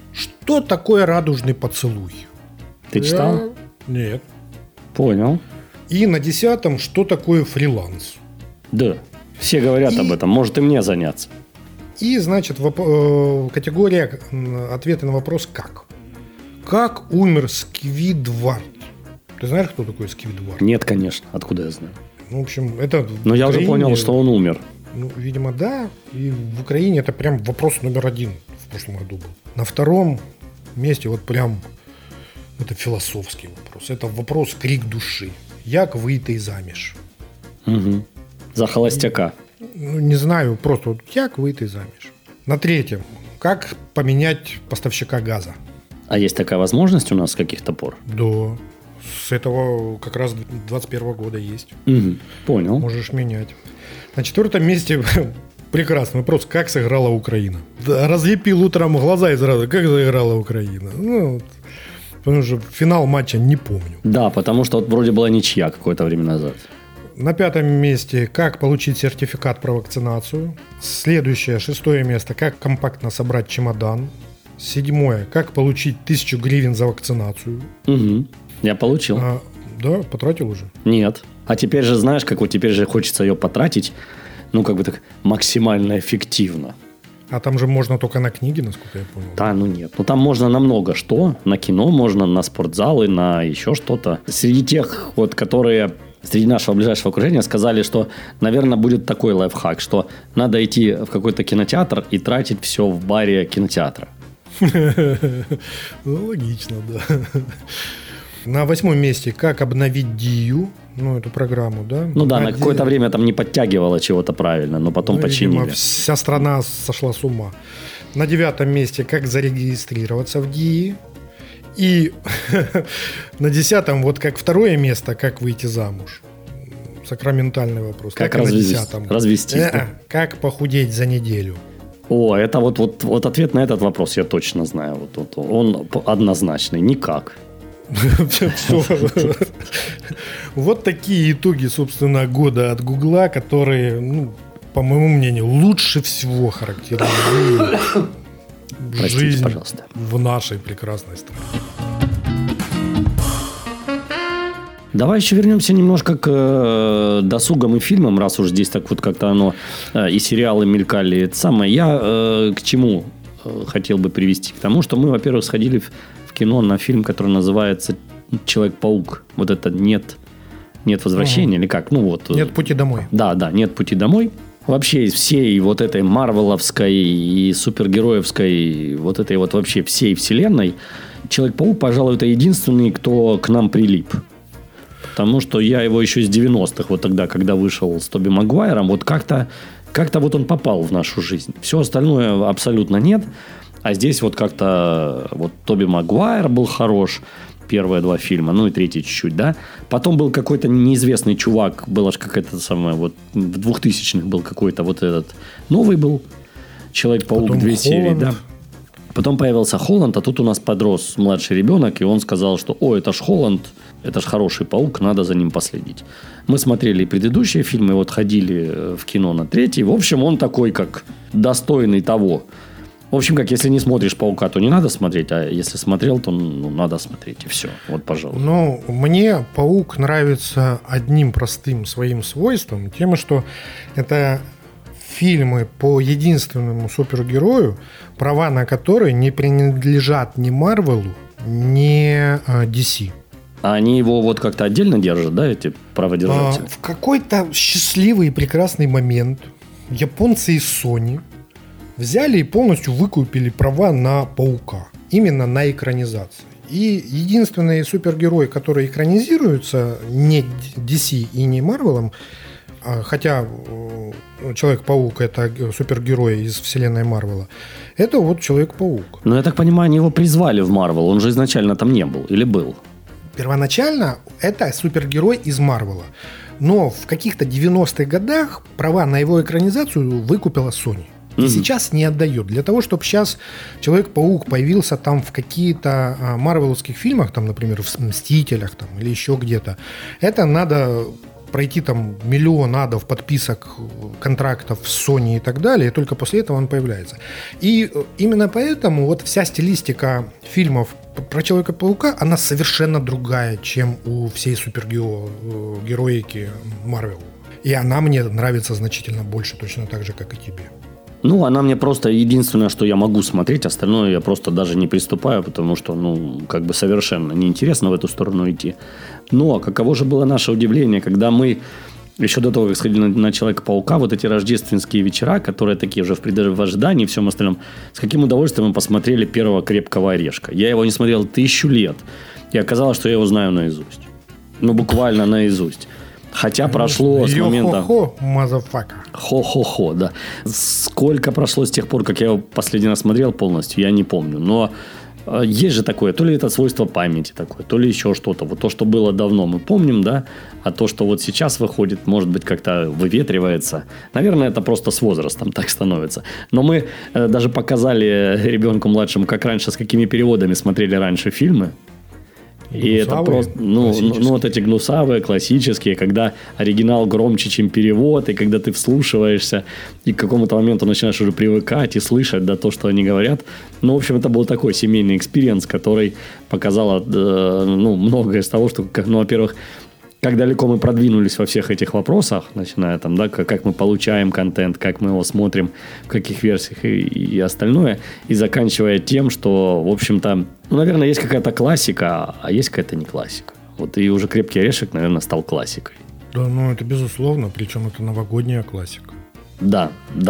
что такое радужный поцелуй? Ты читал? Нет. Понял. И на 10-м, что такое фриланс. Да, все говорят об этом. Может и мне заняться. И, значит, категория ответы на вопрос «как?». Как умер Сквидвард? Ты знаешь, кто такой Сквидвард? Нет, конечно. Откуда я знаю? Ну, в общем, это... Но я уже понял, что он умер. Ну, видимо, да. И в Украине это прям вопрос номер 1 в прошлом году был. На 2-м месте вот прям это философский вопрос. Это вопрос крик души. Як вийти заміж? Угу. За холостяка. Ну, не знаю, просто вот як выйти замуж. На 3-м. Как поменять поставщика газа? А есть такая возможность у нас с каких-то пор? Да. С этого как раз 21 года есть. Угу. Понял. Можешь менять. На 4-м месте прекрасный вопрос. Как сыграла Украина? Да, разлепил утром глаза и сразу, как сыграла Украина? Ну, вот. Потому что финал матча не помню. Да, потому что вот вроде была ничья какое-то время назад. На 5-м месте как получить сертификат про вакцинацию. Следующее, 6-е место, как компактно собрать чемодан. 7-е, как получить 1000 гривен за вакцинацию. Угу. Я получил. Да, потратил уже? Нет. А теперь же, знаешь, как вот теперь же хочется ее потратить, ну, как бы так максимально эффективно. А там же можно только на книги, насколько я понял. Да, ну нет. Ну, там можно на много что. На кино можно, на спортзалы, на еще что-то. Среди тех, вот, которые... Среди нашего ближайшего окружения сказали, что, наверное, будет такой лайфхак, что надо идти в какой-то кинотеатр и тратить все в баре кинотеатра. Ну, логично, да. На 8-м месте как обновить Дию, ну, эту программу, да? Ну да, на какое-то время там не подтягивало чего-то правильно, но потом починили. Видимо, вся страна сошла с ума. На 9-м месте как зарегистрироваться в Дии. И на 10-м, вот как 2-е место, как выйти замуж. Сакраментальный вопрос. Как развестись. Как похудеть за неделю. О, это вот ответ на этот вопрос я точно знаю. Вот он однозначный. Никак. Вот такие итоги, собственно, года от Гугла, которые, ну, по моему мнению, лучше всего характеризуют жизнь, пожалуйста, в нашей прекрасной стране. Давай еще вернемся немножко к досугам и фильмам, раз уж здесь так вот как-то оно и сериалы мелькали. Это самое. Я к чему хотел бы привести? К тому, что мы, во-первых, сходили в кино на фильм, который называется «Человек-паук». Вот это «Нет возвращения» или как? Ну вот. «Нет пути домой». Да, «Нет пути домой». Вообще из всей вот этой марвеловской и супергероевской, вот этой вот вообще всей вселенной, Человек-паук, пожалуй, это единственный, кто к нам прилип. Потому что я его еще из 90-х, вот тогда, когда вышел с Тоби Магуайром, вот как-то вот он попал в нашу жизнь. Все остальное абсолютно нет. А здесь вот как-то вот Тоби Магуайр был хорош. Первые 2 фильма, ну и 3-й чуть-чуть, да. Потом был какой-то неизвестный чувак, была же какая-то самая, вот в 2000-х был какой-то вот этот новый был Человек-паук, потом 2 серии, да. Потом появился Холланд, а тут у нас подрос младший ребенок, и он сказал, что это ж Холланд, это ж хороший паук, надо за ним последить. Мы смотрели предыдущие фильмы, вот ходили в кино на 3-й. В общем, он такой, как достойный того. В общем, как, если не смотришь «Паука», то не надо смотреть, а если смотрел, то надо смотреть, и все. Вот, пожалуйста. Ну, мне «Паук» нравится одним простым своим свойством, тем, что это фильмы по единственному супергерою, права на которые не принадлежат ни Марвелу, ни DC. А они его вот как-то отдельно держат, да, эти праводержатели? В какой-то счастливый и прекрасный момент японцы из Sony взяли и полностью выкупили права на Паука. Именно на экранизации. И единственные супергерои, которые экранизируются не DC и не Марвелом, хотя Человек-паук — это супергерой из вселенной Марвела, это вот Человек-паук. Но я так понимаю, они его призвали в Марвел. Он же изначально там не был. Или был? Первоначально это супергерой из Марвела. Но в каких-то 90-х годах права на его экранизацию выкупила Sony. И сейчас не отдает. Для того, чтобы сейчас Человек-паук появился там в каких-то марвеловских фильмах, там, например, в «Мстителях» там, или еще где-то, это надо пройти там миллион адов, подписок, контрактов с Sony и так далее, и только после этого он появляется. И именно поэтому вот вся стилистика фильмов про Человека-паука, она совершенно другая, чем у всей супергероики Марвел. И она мне нравится значительно больше, точно так же, как и тебе. Ну, она мне просто единственное, что я могу смотреть, остальное я просто даже не приступаю, потому что, совершенно неинтересно в эту сторону идти. Но каково же было наше удивление, когда мы еще до того, как сходили на Человека-паука, вот эти рождественские вечера, которые такие уже в ожидании и всем остальном, с каким удовольствием мы посмотрели первого «Крепкого орешка». Я его не смотрел 1000 лет, и оказалось, что я его знаю наизусть. Буквально наизусть. Хотя прошло с момента... Хо-хо-хо, мазафака. Хо-хо-хо, да. Сколько прошло с тех пор, как я его последний раз смотрел полностью, я не помню. Но есть же такое, то ли это свойство памяти такое, то ли еще что-то. Вот то, что было давно, мы помним, да? А то, что вот сейчас выходит, может быть, как-то выветривается. Наверное, это просто с возрастом так становится. Но мы даже показали ребенку младшему, как раньше, с какими переводами смотрели раньше фильмы. И это просто, вот эти гнусавые, классические, когда оригинал громче, чем перевод, и когда ты вслушиваешься, и к какому-то моменту начинаешь уже привыкать и слышать, да, то, что они говорят. В общем, это был такой семейный экспириенс, который показал, многое из того, что, во-первых, как далеко мы продвинулись во всех этих вопросах, начиная там, да, как мы получаем контент, как мы его смотрим, в каких версиях и остальное, и заканчивая тем, что, в общем-то, наверное, есть какая-то классика, а есть какая-то не классика. Вот и уже «Крепкий орешек», наверное, стал классикой. Да, это безусловно, причем это новогодняя классика. Да.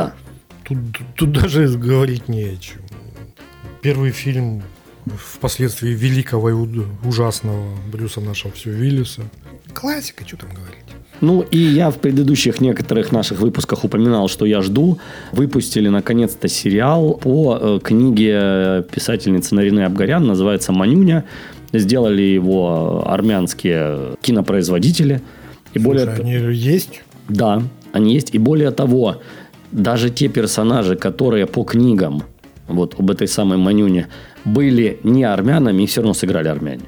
Тут даже говорить не о чем. Первый фильм впоследствии великого и ужасного Брюса нашего Уиллиса. Классика, что там говорить. И я в предыдущих некоторых наших выпусках упоминал, что я жду. Выпустили, наконец-то, сериал по книге писательницы Нарины Абгарян. Называется «Манюня». Сделали его армянские кинопроизводители. И они есть? Да, они есть. И более того, даже те персонажи, которые по книгам вот об этой самой Манюне были не армянами, их все равно сыграли армяне.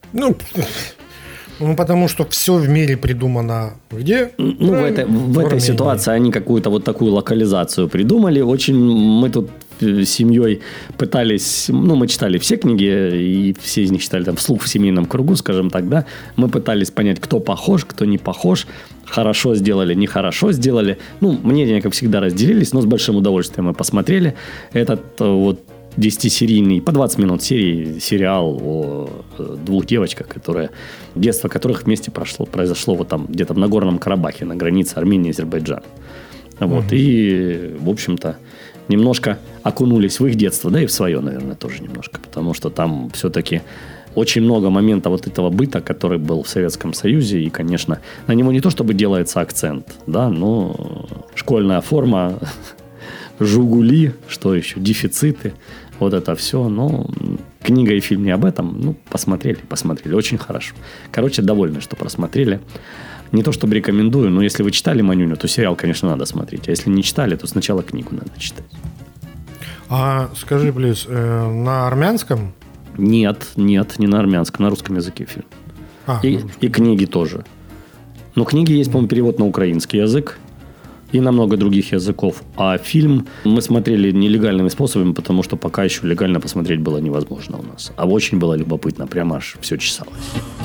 Потому что все в мире придумано где? В этой ситуации они какую-то вот такую локализацию придумали. Мы тут с семьей пытались... мы читали все книги, и все из них читали там вслух в семейном кругу, скажем так, да. Мы пытались понять, кто похож, кто не похож. Хорошо сделали, нехорошо сделали. Мнения, как всегда, разделились, но с большим удовольствием мы посмотрели этот 10-серийный, по 20 минут серии сериал о двух девочках, детство которых вместе произошло вот там, где-то в Нагорном Карабахе, на границе Армении и Азербайджана. И, в общем-то, немножко окунулись в их детство, да и в свое, наверное, тоже немножко, потому что там все-таки очень много моментов вот этого быта, который был в Советском Союзе, и, конечно, на него не то чтобы делается акцент, да, но школьная форма, «Жигули», что еще, дефициты, вот это все. Но книга и фильм не об этом. Посмотрели. Очень хорошо. Довольны, что просмотрели. Не то чтобы рекомендую, но если вы читали «Манюню», то сериал, конечно, надо смотреть. А если не читали, то сначала книгу надо читать. А скажи, плиз, на армянском? Нет, не на армянском, на русском языке фильм. И книги тоже. Но книги есть, по-моему, перевод на украинский язык и на много других языков. А фильм мы смотрели нелегальными способами, потому что пока еще легально посмотреть было невозможно у нас. А очень было любопытно, прямо аж все чесалось.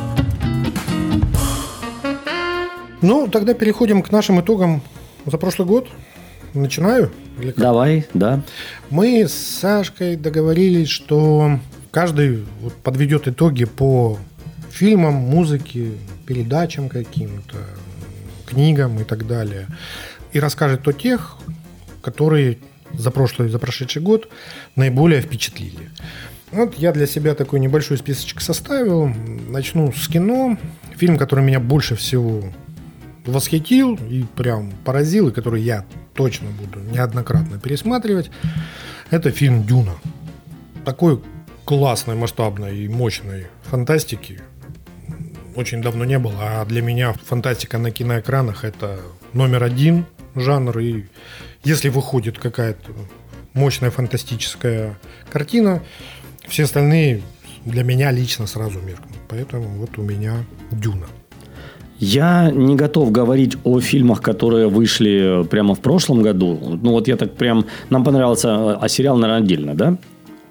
Тогда переходим к нашим итогам за прошлый год. Начинаю? Давай, да. Мы с Сашкой договорились, что каждый подведет итоги по фильмам, музыке, передачам каким-то, книгам и так далее. И расскажет о тех, которые за прошедший год наиболее впечатлили. Я для себя такой небольшой списочек составил. Начну с кино. Фильм, который меня больше всего восхитил и прям поразил, и который я точно буду неоднократно пересматривать, это фильм «Дюна». Такой классной, масштабной и мощной фантастики очень давно не было. А для меня фантастика на киноэкранах – это номер один жанр. И если выходит какая-то мощная фантастическая картина, все остальные для меня лично сразу меркнут. Поэтому у меня «Дюна». Я не готов говорить о фильмах, которые вышли прямо в прошлом году. Я так прям... Нам понравился... А сериал, наверное, отдельно, да?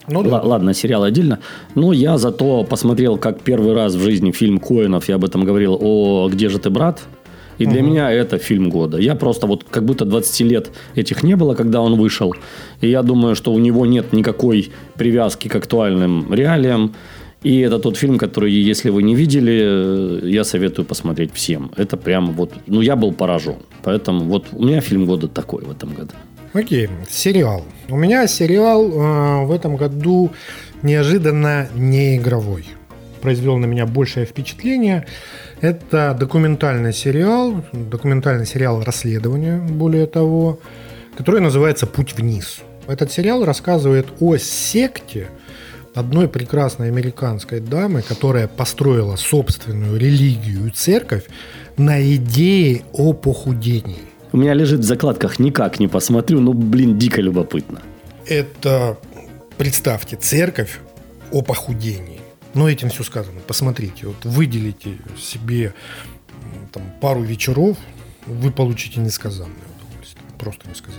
Ну, да. Ладно, сериал отдельно. Но я зато посмотрел, как первый раз в жизни фильм Коэнов, я об этом говорил, о «Где же ты, брат?». И для меня это фильм года. Я просто вот как будто 20 лет этих не было, когда он вышел. И я думаю, что у него нет никакой привязки к актуальным реалиям. И это тот фильм, который, если вы не видели, я советую посмотреть всем. Это прям вот... Ну, я был поражен. Поэтому вот у меня фильм года такой в этом году. Окей, сериал. У меня сериал в этом году неожиданно не игровой. Произвел на меня большее впечатление. Это документальный сериал расследования, более того, который называется «Путь вниз». Этот сериал рассказывает о секте одной прекрасной американской дамы, которая построила собственную религию и церковь на идее о похудении. У меня лежит в закладках, никак не посмотрю, но, дико любопытно. Это, представьте, церковь о похудении. Но этим все сказано. Посмотрите, вот выделите себе там, пару вечеров, вы получите несказанное удовольствие. Просто несказанное.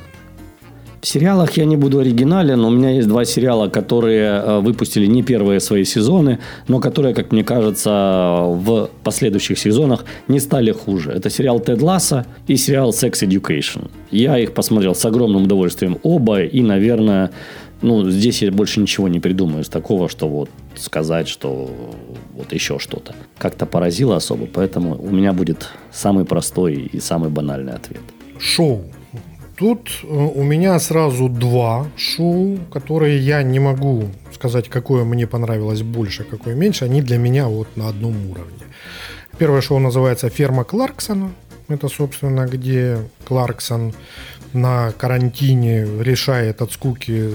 В сериалах я не буду оригинален. У меня есть 2 сериала, которые выпустили не первые свои сезоны, но которые, как мне кажется, в последующих сезонах не стали хуже. Это сериал «Тед Лассо» и сериал «Sex Education». Я их посмотрел с огромным удовольствием оба. И, наверное, здесь я больше ничего не придумаю из такого, что вот сказать, что вот еще что-то. Как-то поразило особо. Поэтому у меня будет самый простой и самый банальный ответ. Шоу. Тут у меня сразу 2 шоу, которые я не могу сказать, какое мне понравилось больше, какое меньше. Они для меня вот на одном уровне. Первое шоу называется «Ферма Кларксона». Это, собственно, где Кларксон на карантине решает от скуки,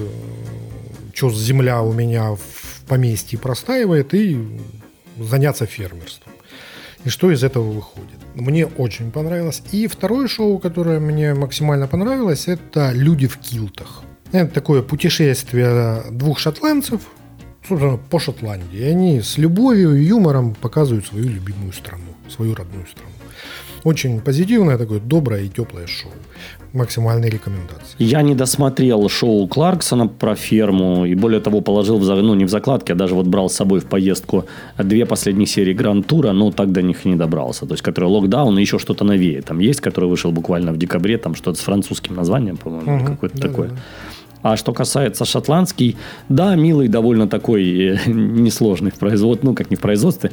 что земля у меня в поместье простаивает, и заняться фермерством. И что из этого выходит. Мне очень понравилось. И второе шоу, которое мне максимально понравилось, это «Люди в килтах». Это такое путешествие 2 шотландцев, собственно, по Шотландии. И они с любовью и юмором показывают свою любимую страну, свою родную страну. Очень позитивное такое, доброе и теплое шоу. Максимальные рекомендации. Я не досмотрел шоу Кларксона про ферму. И более того, положил не в закладки, а даже вот брал с собой в поездку 2 последних серии Гранд-тура, но так до них не добрался. То есть, которые «Локдаун» и еще что-то новее. Там есть, который вышел буквально в декабре, там что-то с французским названием, по-моему, какое-то такое. Да. А что касается шотландский, да, милый, довольно такой несложный в производстве, как не в производстве,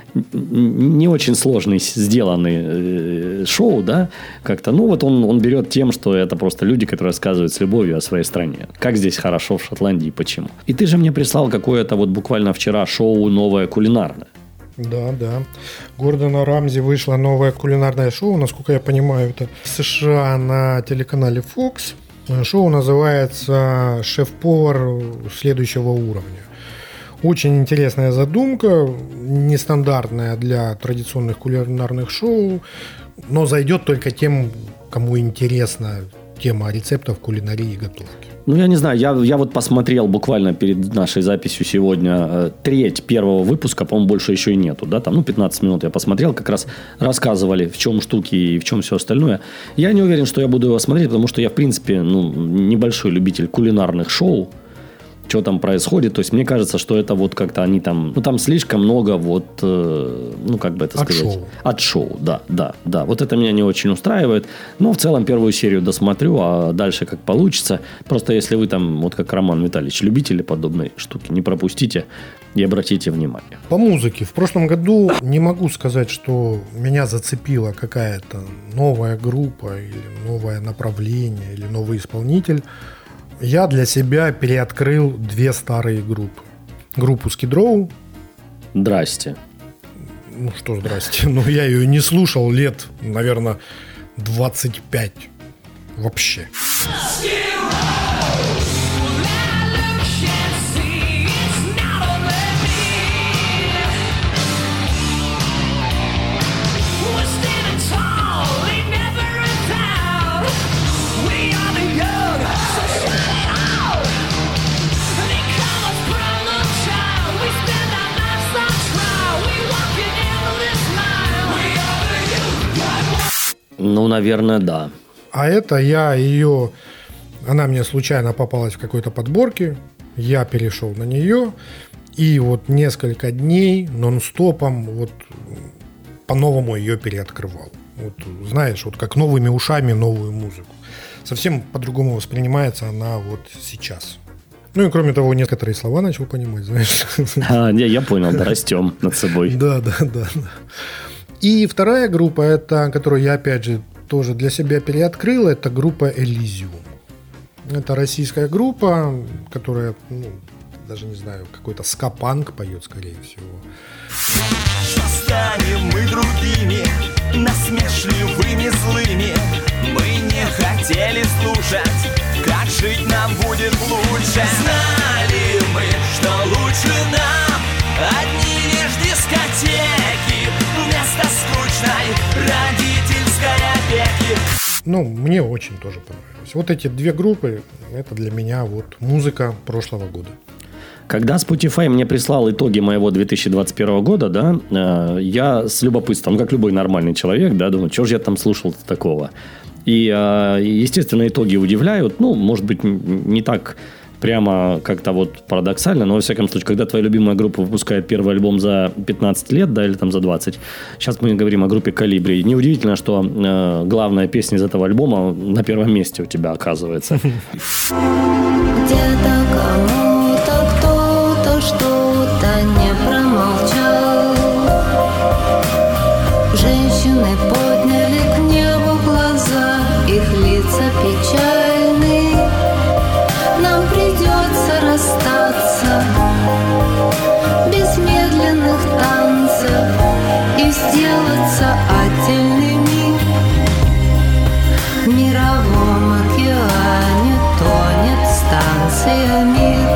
не очень сложный сделанный шоу, да, как-то. Вот он берет тем, что это просто люди, которые рассказывают с любовью о своей стране. Как здесь хорошо в Шотландии и почему. И ты же мне прислал какое-то вот буквально вчера шоу новое кулинарное. Да. Гордона Рамзи вышло новое кулинарное шоу, насколько я понимаю, это в США на телеканале Fox. Шоу называется «Шеф-повар следующего уровня». Очень интересная задумка, нестандартная для традиционных кулинарных шоу, но зайдет только тем, кому интересна тема рецептов кулинарии и готовки. Я не знаю, я вот посмотрел буквально перед нашей записью сегодня треть первого выпуска, по-моему, больше еще и нету, да, там, 15 минут я посмотрел, как раз рассказывали, в чем штуки и в чем все остальное. Я не уверен, что я буду его смотреть, потому что я, в принципе, небольшой любитель кулинарных шоу, что там происходит. То есть, мне кажется, что это вот как-то они там... там слишком много вот... как бы это сказать? От шоу, да. Вот это меня не очень устраивает. Но в целом первую серию досмотрю, а дальше как получится. Просто если вы там, вот как Роман Витальевич, любители подобной штуки, не пропустите и обратите внимание. По музыке. В прошлом году не могу сказать, что меня зацепила какая-то новая группа или новое направление, или новый исполнитель. Я для себя переоткрыл 2 старые группы. Группу Skid Row. Здрасте. Что здрасте. Я ее не слушал лет, наверное, 25. Вообще. Наверное, да. А это она мне случайно попалась в какой-то подборке. я перешел на нее, и вот несколько дней нон-стопом вот по-новому ее переоткрывал. Вот, знаешь, вот как новыми ушами новую музыку. Совсем по-другому воспринимается она вот сейчас. Ну и кроме того, некоторые слова начал понимать, знаешь. Я понял, да, растем над собой. Да. И вторая группа, это, которую я опять же тоже для себя переоткрыл, это группа Elysium. Это российская группа, которая, даже не знаю, какой-то ска-панк поет, скорее всего. Что станем мы другими, насмешливыми, злыми? Мы не хотели слушать, как жить нам будет лучше. Знали мы, что лучше нам одни лишь дискотеки вместо скучной родительской опеки. Мне очень тоже понравилось. Вот эти две группы, это для меня вот музыка прошлого года. Когда Spotify мне прислал итоги моего 2021 года, да, я с любопытством, как любой нормальный человек, да, думаю, что же я там слушал такого. И, естественно, итоги удивляют. Может быть, не так прямо как-то вот парадоксально, но, во всяком случае, когда твоя любимая группа выпускает первый альбом за 15 лет, да, или там за 20, сейчас мы говорим о группе «Колибри», неудивительно, что главная песня из этого альбома на первом месте у тебя оказывается. Где-то кому-то кто-то что-то не промолчал. Женщины подняли к небу глаза, их лица печальны. Нам придется расстаться без медленных танцев и сделаться отдельными. В мировом океане тонет станция «Мир».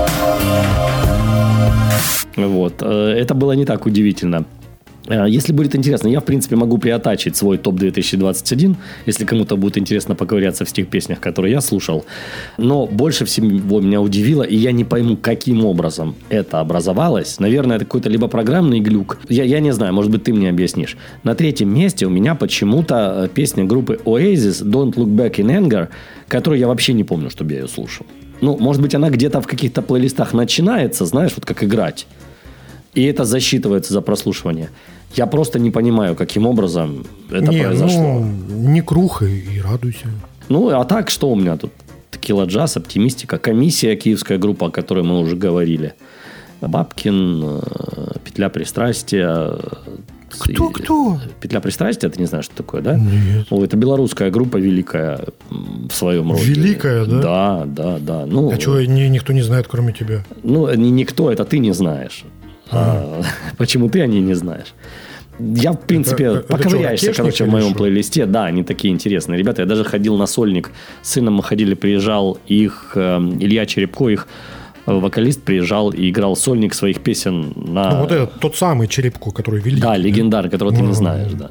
Вот. Это было не так удивительно. Если будет интересно, я, в принципе, могу приотачить свой топ 2021, если кому-то будет интересно поковыряться в тех песнях, которые я слушал. Но больше всего меня удивило, и я не пойму, каким образом это образовалось. Наверное, это какой-то либо программный глюк. Я не знаю, может быть, ты мне объяснишь. На третьем месте у меня почему-то песня группы Oasis «Don't Look Back in Anger», которую я вообще не помню, чтобы я ее слушал. Может быть, она где-то в каких-то плейлистах начинается, знаешь, вот как играть. И это засчитывается за прослушивание. Я просто не понимаю, каким образом это произошло. Не круг и радуйся. А так, что у меня тут? Текила Джаз, Оптимистика, Комиссия, киевская группа, о которой мы уже говорили. Бабкин, Петля пристрастия. Кто? Петля пристрастия, ты не знаешь, что такое, да? Нет. Это белорусская группа великая в своем роде. Великая, да? Да. А что, никто не знает, кроме тебя? Не никто, это ты не знаешь. Почему ты о ней не знаешь? Я, в принципе, поковыряешься, в моем плейлисте. Да, они такие интересные ребята. Я даже ходил на сольник. С сыном мы ходили, приезжал Илья Черепко, их вокалист, приезжал и играл сольник своих песен на... вот этот, тот самый Черепко, который великий. Да, легендар, которого ты не знаешь, да.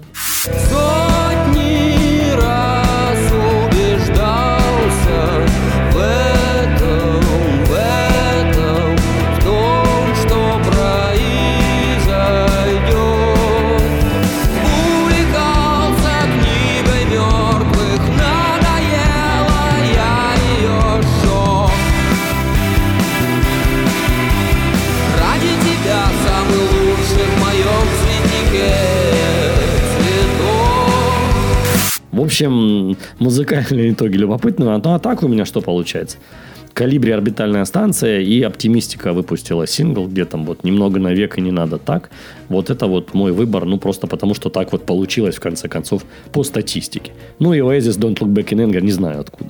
Сотни раз убеждался в этом, в том, что произойдет. Увлекался книгой мертвых, надоела я ее шок. Ради тебя самый лучший в моем цветнике цветов. В общем, музыкальные итоги любопытные. А так у меня что получается? «Колибри», «Орбитальная станция» и «Оптимистика» выпустила сингл, где там вот «Немного навек и не надо так». Вот это вот мой выбор, просто потому, что так вот получилось, в конце концов, по статистике. И Oasis «Don't Look Back in Anger» не знаю откуда.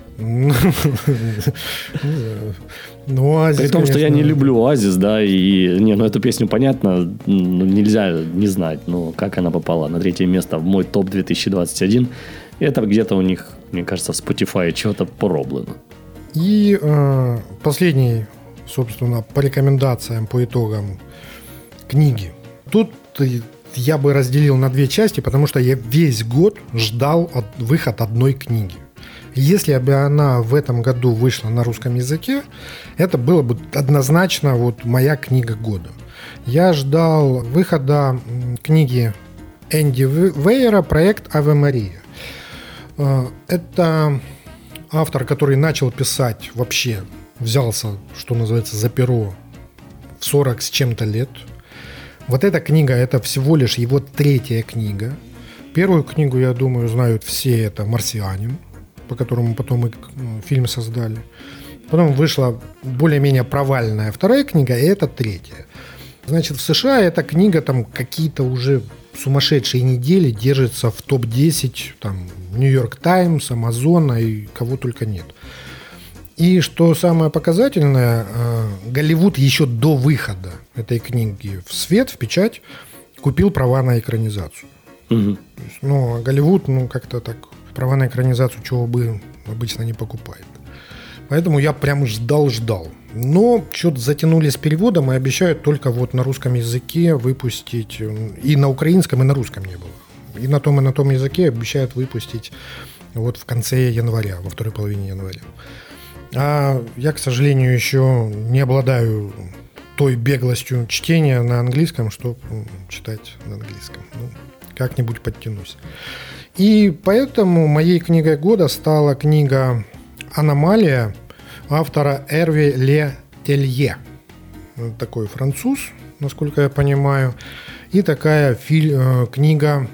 При том, что я не люблю «Оазис», да, и эту песню понятно, нельзя не знать, как она попала на третье место в мой топ 2021. Это где-то у них, мне кажется, в Spotify чего-то пороблено. И последний, собственно, по рекомендациям, по итогам книги. Тут я бы разделил на две части, потому что я весь год ждал выход одной книги. Если бы она в этом году вышла на русском языке, это было бы однозначно вот моя книга года. Я ждал выхода книги Энди Вейера «Проект Аве Мария». Это автор, который начал писать вообще взялся, что называется, за перо в 40 с чем-то лет. Вот эта книга, это всего лишь его 3-я книга. Первую книгу, я думаю, знают все, это «Марсианин», по которому потом и фильм создали. Потом вышла более-менее провальная 2-я книга, и это 3-я. Значит, в США эта книга там какие-то уже сумасшедшие недели держится в топ-10, там, Нью-Йорк Таймс, Амазона и кого только нет. И что самое показательное, Голливуд еще до выхода этой книги в свет, в печать, купил права на экранизацию. Угу. Ну, Голливуд, как-то так, права на экранизацию чего бы обычно не покупает. Поэтому я прям ждал. Но что-то затянули с переводом и обещают только вот на русском языке выпустить. И на украинском, и на русском не было. И на том языке обещают выпустить вот в конце января, во второй половине января. А я, к сожалению, еще не обладаю той беглостью чтения на английском, чтобы читать на английском. Как-нибудь подтянусь. И поэтому моей книгой года стала книга «Аномалия» автора Эрви Ле Телье. Такой француз, насколько я понимаю. И такая книга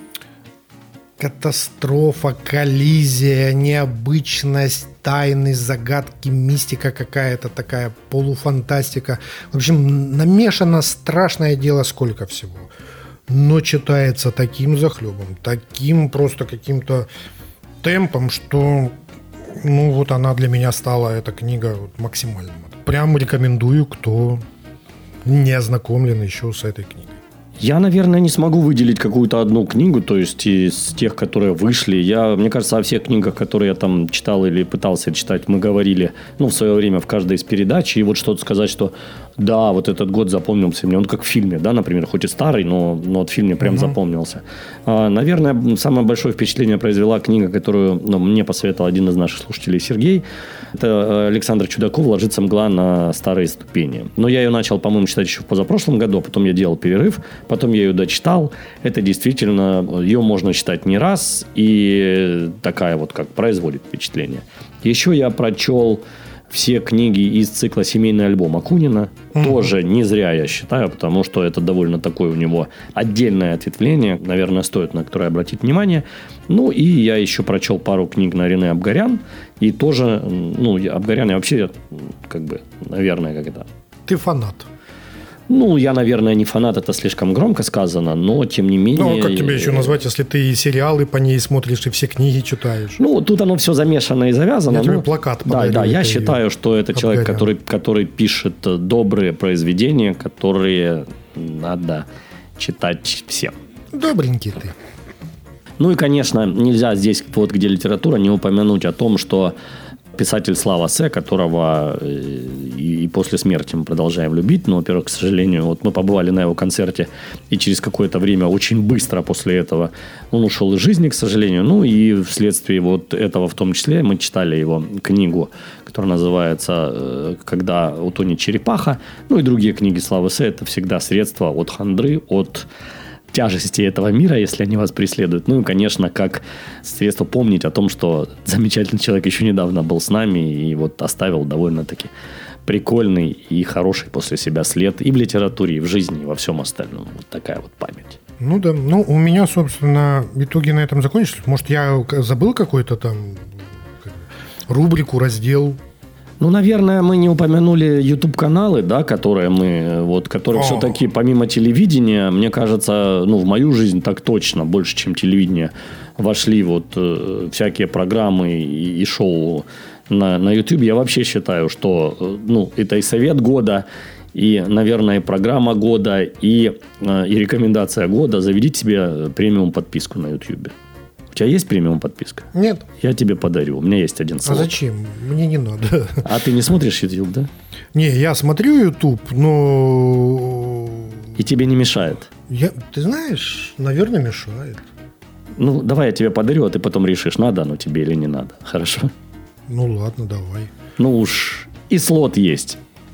«Катастрофа, коллизия, необычность, тайны, загадки, мистика какая-то такая, полуфантастика». В общем, намешано страшное дело сколько всего. Но читается таким захлебом, таким просто каким-то темпом, что вот она для меня стала, эта книга, максимальным. Прям рекомендую, кто не ознакомлен еще с этой книгой. Я, наверное, не смогу выделить какую-то одну книгу, то есть из тех, которые вышли. Мне кажется, о всех книгах, которые я там читал или пытался читать, мы говорили, в свое время в каждой из передач. И вот что-то сказать, что да, вот этот год запомнился мне. Он как в фильме, да, например, хоть и старый, но вот в фильме прям запомнился. Наверное, самое большое впечатление произвела книга, которую мне посоветовал один из наших слушателей, Сергей. Это Александр Чудаков «Ложится мгла на старые ступени». Но я ее начал, по-моему, читать еще в позапрошлом году, а потом я делал перерыв. Потом я ее дочитал. Это действительно, ее можно читать не раз. И такая вот как производит впечатление. Еще я прочел все книги из цикла «Семейный альбом» Акунина. Тоже не зря, я считаю, потому что это довольно такое у него отдельное ответвление. Наверное, стоит на которое обратить внимание. И я еще прочел пару книг на Рене Абгарян. И тоже, Абгарян я вообще, наверное, как это... Ты фанат. Я, наверное, не фанат, это слишком громко сказано, но тем не менее... как тебе еще назвать, если ты и сериалы по ней смотришь, и все книги читаешь? Тут оно все замешано и завязано. Я тебе плакат подарю. Да, я считаю, что это человек, который пишет добрые произведения, которые надо читать всем. Добренький ты. И, конечно, нельзя здесь, вот где литература, не упомянуть о том, что писатель Слава Се, которого и после смерти мы продолжаем любить. Но, во-первых, к сожалению, вот мы побывали на его концерте, и через какое-то время, очень быстро после этого, он ушел из жизни, к сожалению. И вследствие вот этого в том числе мы читали его книгу, которая называется «Когда утонет черепаха». И другие книги Славы Се. Это всегда средство от хандры, от тяжести этого мира, если они вас преследуют. И, конечно, как средство помнить о том, что замечательный человек еще недавно был с нами и вот оставил довольно-таки прикольный и хороший после себя след и в литературе, и в жизни, и во всем остальном. Вот такая вот память. Да. У меня, собственно, итоги на этом закончились. Может, я забыл какой-то там рубрику, раздел? Наверное, мы не упомянули YouTube-каналы, да, которые все-таки помимо телевидения, мне кажется, в мою жизнь так точно, больше, чем телевидение, вошли всякие программы и шоу на YouTube. Я вообще считаю, что это и совет года, и, наверное, и программа года, и рекомендация года. Заведите себе премиум-подписку на YouTube. У тебя есть премиум подписка? Нет. Я тебе подарю. У меня есть один слот. А зачем? Мне не надо. А ты не смотришь YouTube, да? Не, я смотрю YouTube, но... И тебе не мешает? Ты знаешь, наверное, мешает. Давай я тебе подарю, а ты потом решишь, надо оно тебе или не надо. Хорошо? Ладно, давай. Уж и слот есть.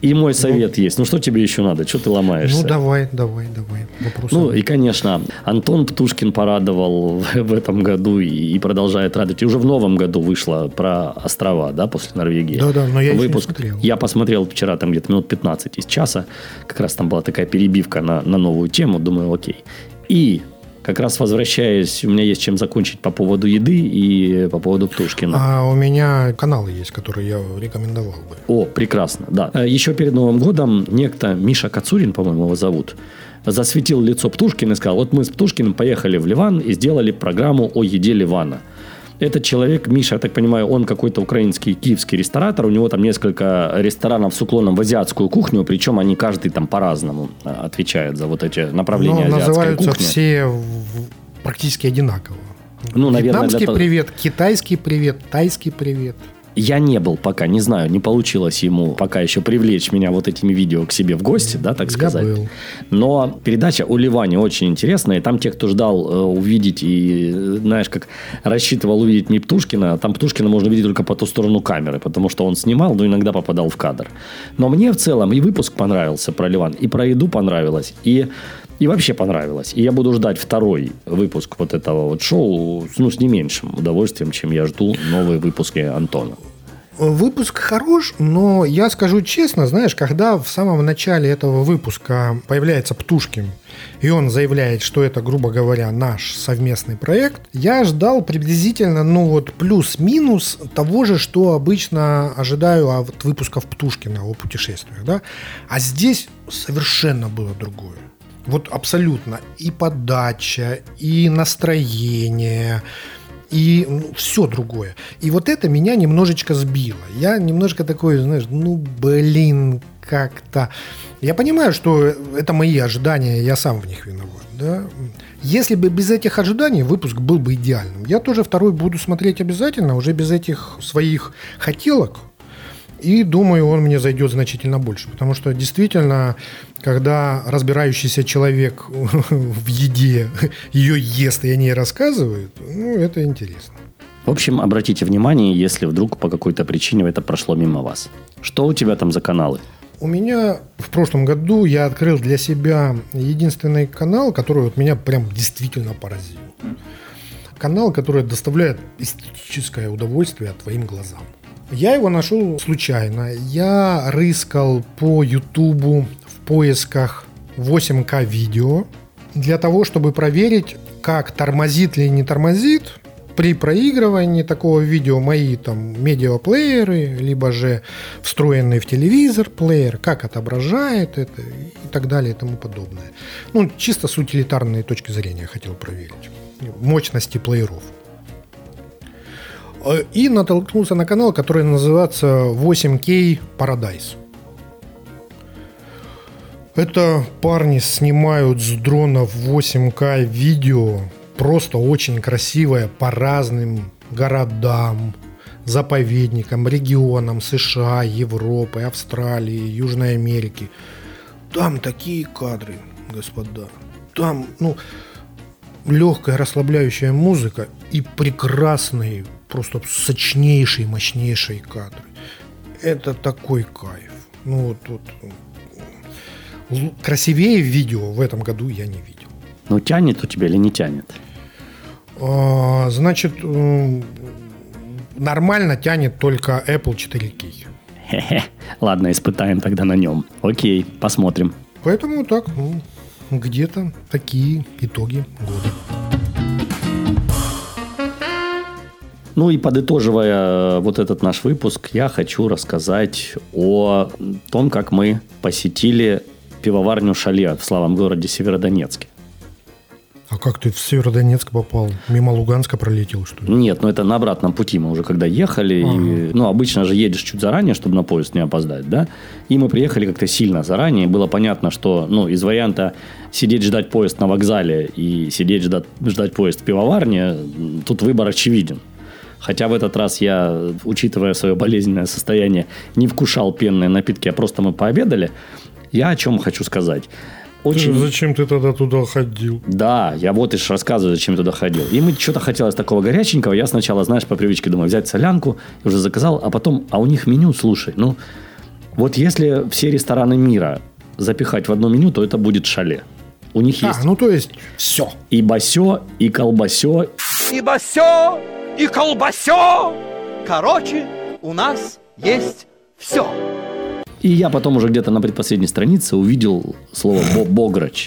И мой совет есть. Ну, что тебе еще надо? Что ты ломаешься? Ну, давай. Вопрос. Ну, и, конечно, Антон Птушкин порадовал в этом году и продолжает радовать. И уже в новом году вышло про острова, да, после Норвегии. Да, но я выпуск. Еще не смотрел. Я посмотрел вчера там где-то минут 15 из часа. Как раз там была такая перебивка на новую тему. Думаю, окей. И как раз возвращаясь, у меня есть чем закончить по поводу еды и по поводу Птушкина. А у меня каналы есть, которые я рекомендовал бы. О, прекрасно, да. Еще перед Новым годом некто Миша Кацурин, по-моему, его зовут, засветил лицо Птушкина и сказал: вот мы с Птушкиным поехали в Ливан и сделали программу о еде Ливана. Этот человек, Миша, я так понимаю, он какой-то украинский, киевский ресторатор. У него там несколько ресторанов с уклоном в азиатскую кухню, причем они каждый там по-разному отвечают за вот эти направления азиатской называются кухни. Все практически одинаково. Ну, наверное, вьетнамский привет, китайский привет, тайский привет. Я не был пока, не знаю, не получилось ему пока еще привлечь меня вот этими видео к себе в гости, да, так сказать. Я был. Но передача о Ливане очень интересная. И там те, кто ждал увидеть и, знаешь, как рассчитывал увидеть не Птушкина, там Птушкина можно видеть только по ту сторону камеры, потому что он снимал, но иногда попадал в кадр. Но мне в целом и выпуск понравился про Ливан, и про еду понравилось, и вообще понравилось. И я буду ждать второй выпуск вот этого вот шоу, ну, с не меньшим удовольствием, чем я жду новые выпуски Антона. Выпуск хорош, но я скажу честно, знаешь, когда в самом начале этого выпуска появляется Птушкин, и он заявляет, что это, грубо говоря, наш совместный проект, я ждал приблизительно, ну вот, плюс-минус того же, что обычно ожидаю от выпусков Птушкина о путешествиях, да? А здесь совершенно было другое. Вот абсолютно. И подача, и настроение, и все другое. И вот это меня немножечко сбило. Я немножко такой, знаешь, как-то... Я понимаю, что это мои ожидания, я сам в них виноват. Да? Если бы без этих ожиданий выпуск был бы идеальным. Я тоже второй буду смотреть обязательно, уже без этих своих хотелок. И думаю, он мне зайдет значительно больше. Потому что действительно, когда разбирающийся человек в еде ее ест и о ней рассказывает, ну, это интересно. В общем, обратите внимание, если вдруг по какой-то причине это прошло мимо вас. Что у тебя там за каналы? У меня в прошлом году я открыл для себя единственный канал, который вот меня прям действительно поразил. Канал, который доставляет эстетическое удовольствие твоим глазам. Я его нашел случайно. Я рыскал по Ютубу в поисках 8К видео для того, чтобы проверить, как тормозит или не тормозит при проигрывании такого видео мои там медиаплееры, либо же встроенный в телевизор плеер, как отображает это и так далее и тому подобное. Ну, чисто с утилитарной точки зрения хотел проверить мощности плееров. И натолкнулся на канал, который называется 8K Paradise. Это парни снимают с дронов 8К видео, просто очень красивое, по разным городам, заповедникам, регионам США, Европы, Австралии, Южной Америки. Там такие кадры, господа. Там, легкая расслабляющая музыка и прекрасные, просто сочнейшие, мощнейшие кадры. Это такой кайф. Красивее видео в этом году я не видел. Ну, тянет у тебя или не тянет? Значит, нормально тянет только Apple 4K. Хе-хе. Ладно, испытаем тогда на нем. Окей, посмотрим. Поэтому так, где-то такие итоги года. Ну и подытоживая вот этот наш выпуск, я хочу рассказать о том, как мы посетили пивоварню «Шале» в славном городе Северодонецке. А как ты в Северодонецк попал? Мимо Луганска пролетел, что ли? Нет, это на обратном пути мы уже когда ехали. И, обычно же едешь чуть заранее, чтобы на поезд не опоздать, да? И мы приехали как-то сильно заранее. Было понятно, что, из варианта сидеть ждать поезд на вокзале и сидеть ждать поезд в пивоварне, тут выбор очевиден. Хотя в этот раз я, учитывая свое болезненное состояние, не вкушал пенные напитки, а просто мы пообедали. Я о чем хочу сказать. Зачем ты тогда туда ходил? Да, я вот и рассказываю, зачем туда ходил. И мы что-то хотелось такого горяченького. Я сначала, по привычке думаю, взять солянку, уже заказал, а потом, у них меню, слушай, Вот если все рестораны мира запихать в одно меню, то это будет шале. У них есть... ну то есть все. И басё, и колбасё. И басё, и колбасё. Короче, у нас есть все. И я потом уже где-то на предпоследней странице увидел слово «бограч».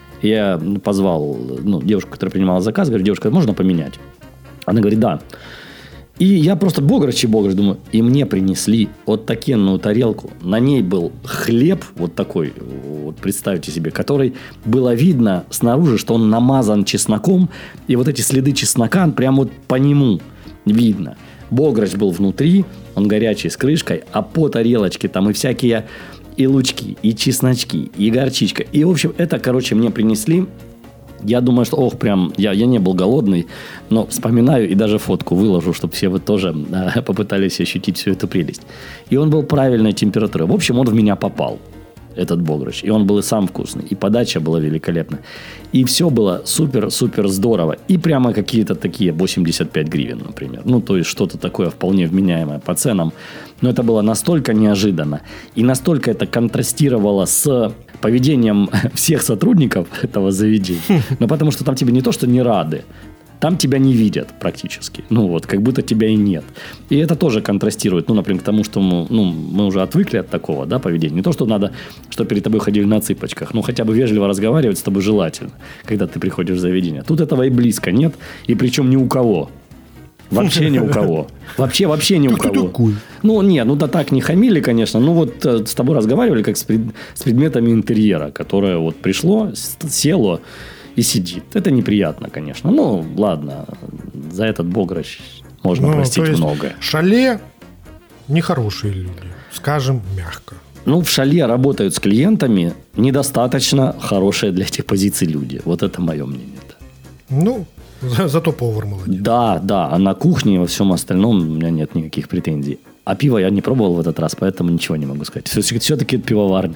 Я позвал девушку, которая принимала заказ, говорю: девушка, можно поменять? Она говорит: да. И я просто бограч, думаю. И мне принесли вот такенную тарелку. На ней был хлеб вот такой, вот представьте себе, который было видно снаружи, что он намазан чесноком. И вот эти следы чеснока прям вот по нему видно. Бограч был внутри, он горячий, с крышкой, а по тарелочке там и всякие и лучки, и чесночки, и горчичка. И, в общем, это, мне принесли. Я думаю, что, прям, я не был голодный, но вспоминаю и даже фотку выложу, чтобы все вы тоже попытались ощутить всю эту прелесть. И он был правильной температуры. В общем, он в меня попал, этот бограч. И он был и сам вкусный, и подача была великолепна. И все было супер-супер здорово. И прямо какие-то такие 85 гривен, например. То есть, что-то такое вполне вменяемое по ценам. Но это было настолько неожиданно. И настолько это контрастировало с поведением всех сотрудников этого заведения. Потому что там тебе не то, что не рады. Там тебя не видят практически. Как будто тебя и нет. И это тоже контрастирует, например, к тому, что мы уже отвыкли от такого, поведения. Не то, что надо, чтобы перед тобой ходили на цыпочках. Хотя бы вежливо разговаривать с тобой желательно, когда ты приходишь в заведение. Тут этого и близко нет. И причем ни у кого. Вообще ни у кого. Вообще ни у кого. Да так не хамили, конечно. С тобой разговаривали, как с предметами интерьера, которое вот пришло, село и сидит. Это неприятно, конечно. Ладно, за этот бограч можно простить многое. Шале нехорошие люди, скажем мягко. В шале работают с клиентами недостаточно хорошие для этих позиций люди. Вот это мое мнение. Зато повар молодец. Да, а на кухне и во всем остальном у меня нет никаких претензий. А пиво я не пробовал в этот раз, поэтому ничего не могу сказать. Все-таки это пивоварня.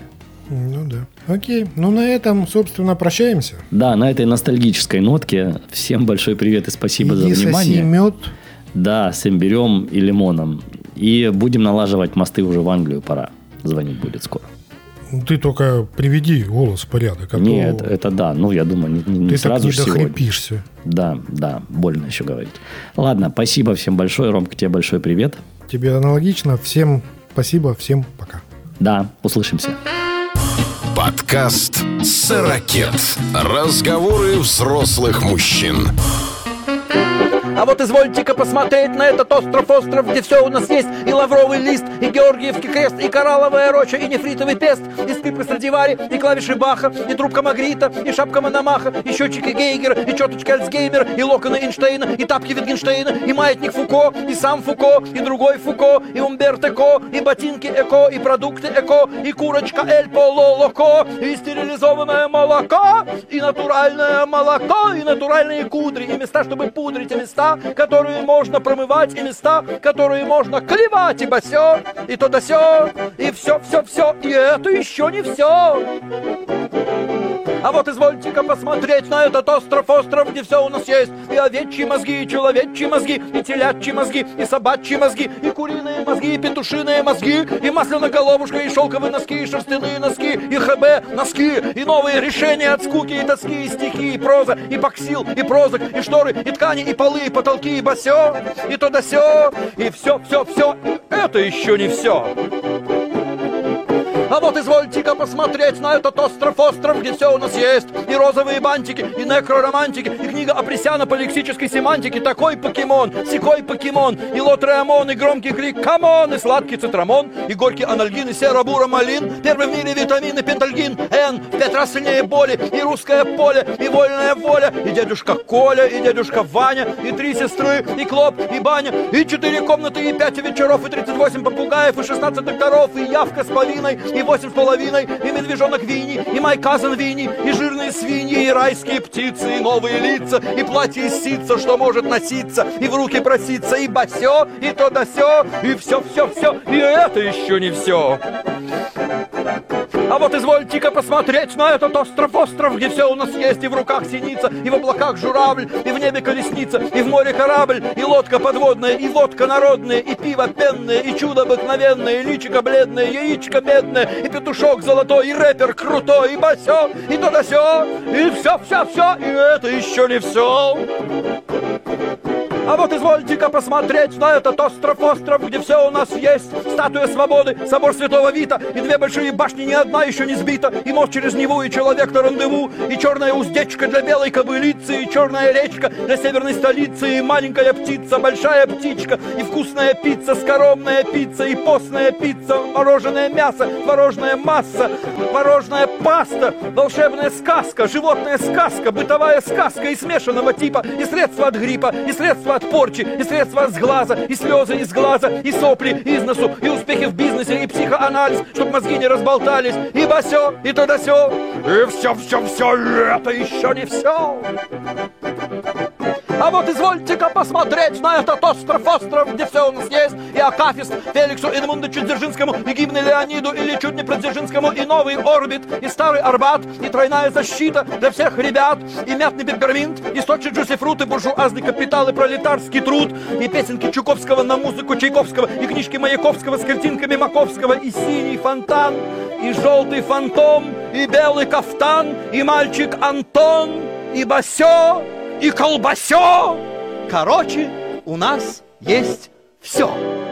Да. Окей. На этом, собственно, прощаемся. Да, на этой ностальгической нотке. Всем большой привет и спасибо за внимание. Соси мед. Да, с имбирем и лимоном. И будем налаживать мосты уже в Англию. Пора. Звонить будет скоро. Ты только приведи голос в порядок. Нет, это да. Я думаю, не сразу же сегодня. Ты так не дохрипишься. Да, больно еще говорить. Ладно, спасибо всем большое. Ромка, тебе большой привет. Тебе аналогично. Всем спасибо, всем пока. Да, услышимся. Подкаст «Сорокет». Разговоры взрослых мужчин. А вот извольте-ка посмотреть на этот остров, где все у нас есть. И лавровый лист, и георгиевский крест, и коралловая роща, и нефритовый пест, и скрипка Страдивари, и клавиши Баха, и трубка Магрита, и шапка Мономаха, и счетчики Гейгера, и четочка Альцгеймера, и локоны Эйнштейна, и тапки Витгенштейна, и маятник Фуко, и сам Фуко, и другой Фуко, и Умберто Эко, и ботинки Эко, и продукты Эко, и курочка Эль Поло Локо, и стерилизованное молоко, и натуральное молоко, и натуральные кудри, и места, чтобы пудрить, и места, которые можно промывать, и места, которые можно клевать, и басё, и то да сё, и все, и это еще не все. А вот извольте-ка посмотреть на этот остров, где все у нас есть. И овечьи мозги, и человечьи мозги, и телячьи мозги, и собачьи мозги, и куриные мозги, и петушиные мозги, и масляноголовушка, и шелковые носки, и шерстяные носки, и ХБ носки, и новые решения от скуки, и тоски, и стихи, и проза, и боксил, и прозок, и шторы, и ткани, и полы, и потолки, и басё, и то да сё, и все, это еще не все. А вот извольте-ка посмотреть на этот остров, где все у нас есть. И розовые бантики, и некроромантики, и книга Апресяна по лексической семантике. Такой покемон, сякой покемон, и лотреамон, и громкий крик камон, и сладкий цитрамон, и горький анальгин, и серобуромалин. Первый в мире витамины пентальгин, Н, в 5 раз сильнее боли, и русское поле, и вольная воля, и дедушка Коля, и дедушка Ваня, и 3 сестры, и Клоп, и Баня, и 4 комнаты, и 5 вечеров, и 38 попугаев, и 16 докторов, и явка с полиной, и 8,5, и медвежонок Винни, и май казан Винни, и жирные свиньи, и райские птицы, и новые лица, и платье из ситца, что может носиться, и в руки проситься, и басё, и то да сё, и все, и это еще не все. А вот извольте-ка посмотреть на этот остров, где все у нас есть, и в руках синица, и в облаках журавль, и в небе колесница, и в море корабль, и лодка подводная, и водка народная, и пиво пенное, и чудо обыкновенное, и личико бледное, яичко медное, и петушок золотой, и рэпер крутой, и басё, и то да сё, и все, и это еще не все. А вот извольте-ка посмотреть на этот остров, где все у нас есть. Статуя свободы, собор Святого Вита, и две большие башни, ни одна еще не сбита, и мост через Неву, и человек на рандеву, и черная уздечка для белой кобылицы, и черная речка для северной столицы, и маленькая птица, большая птичка, и вкусная пицца, скоромная пицца, и постная пицца, мороженое мясо, творожная масса, творожная паста, волшебная сказка, животная сказка, бытовая сказка и смешанного типа, и средства от гриппа, и средства от порчи, и средства от сглаза, и слезы из глаза, и сопли из носу, и успехи в бизнесе, и психоанализ, чтоб мозги не разболтались, и басё, и то да сё, и все, это еще не все. А вот извольте-ка посмотреть на этот остров, где все у нас есть, и акафист Феликсу Эдмундовичу Дзержинскому, и гимн Леониду или чуть не Дзержинскому, и новый орбит, и старый Арбат, и тройная защита для всех ребят, и мятный пепперминт, и Сочи джусифрут, и буржуазный капитал, и пролетарский труд, и песенки Чуковского на музыку Чайковского, и книжки Маяковского с картинками Маковского, и синий фонтан, и желтый фантом, и белый кафтан, и мальчик Антон, и басё, и колбасё. Короче, у нас есть все.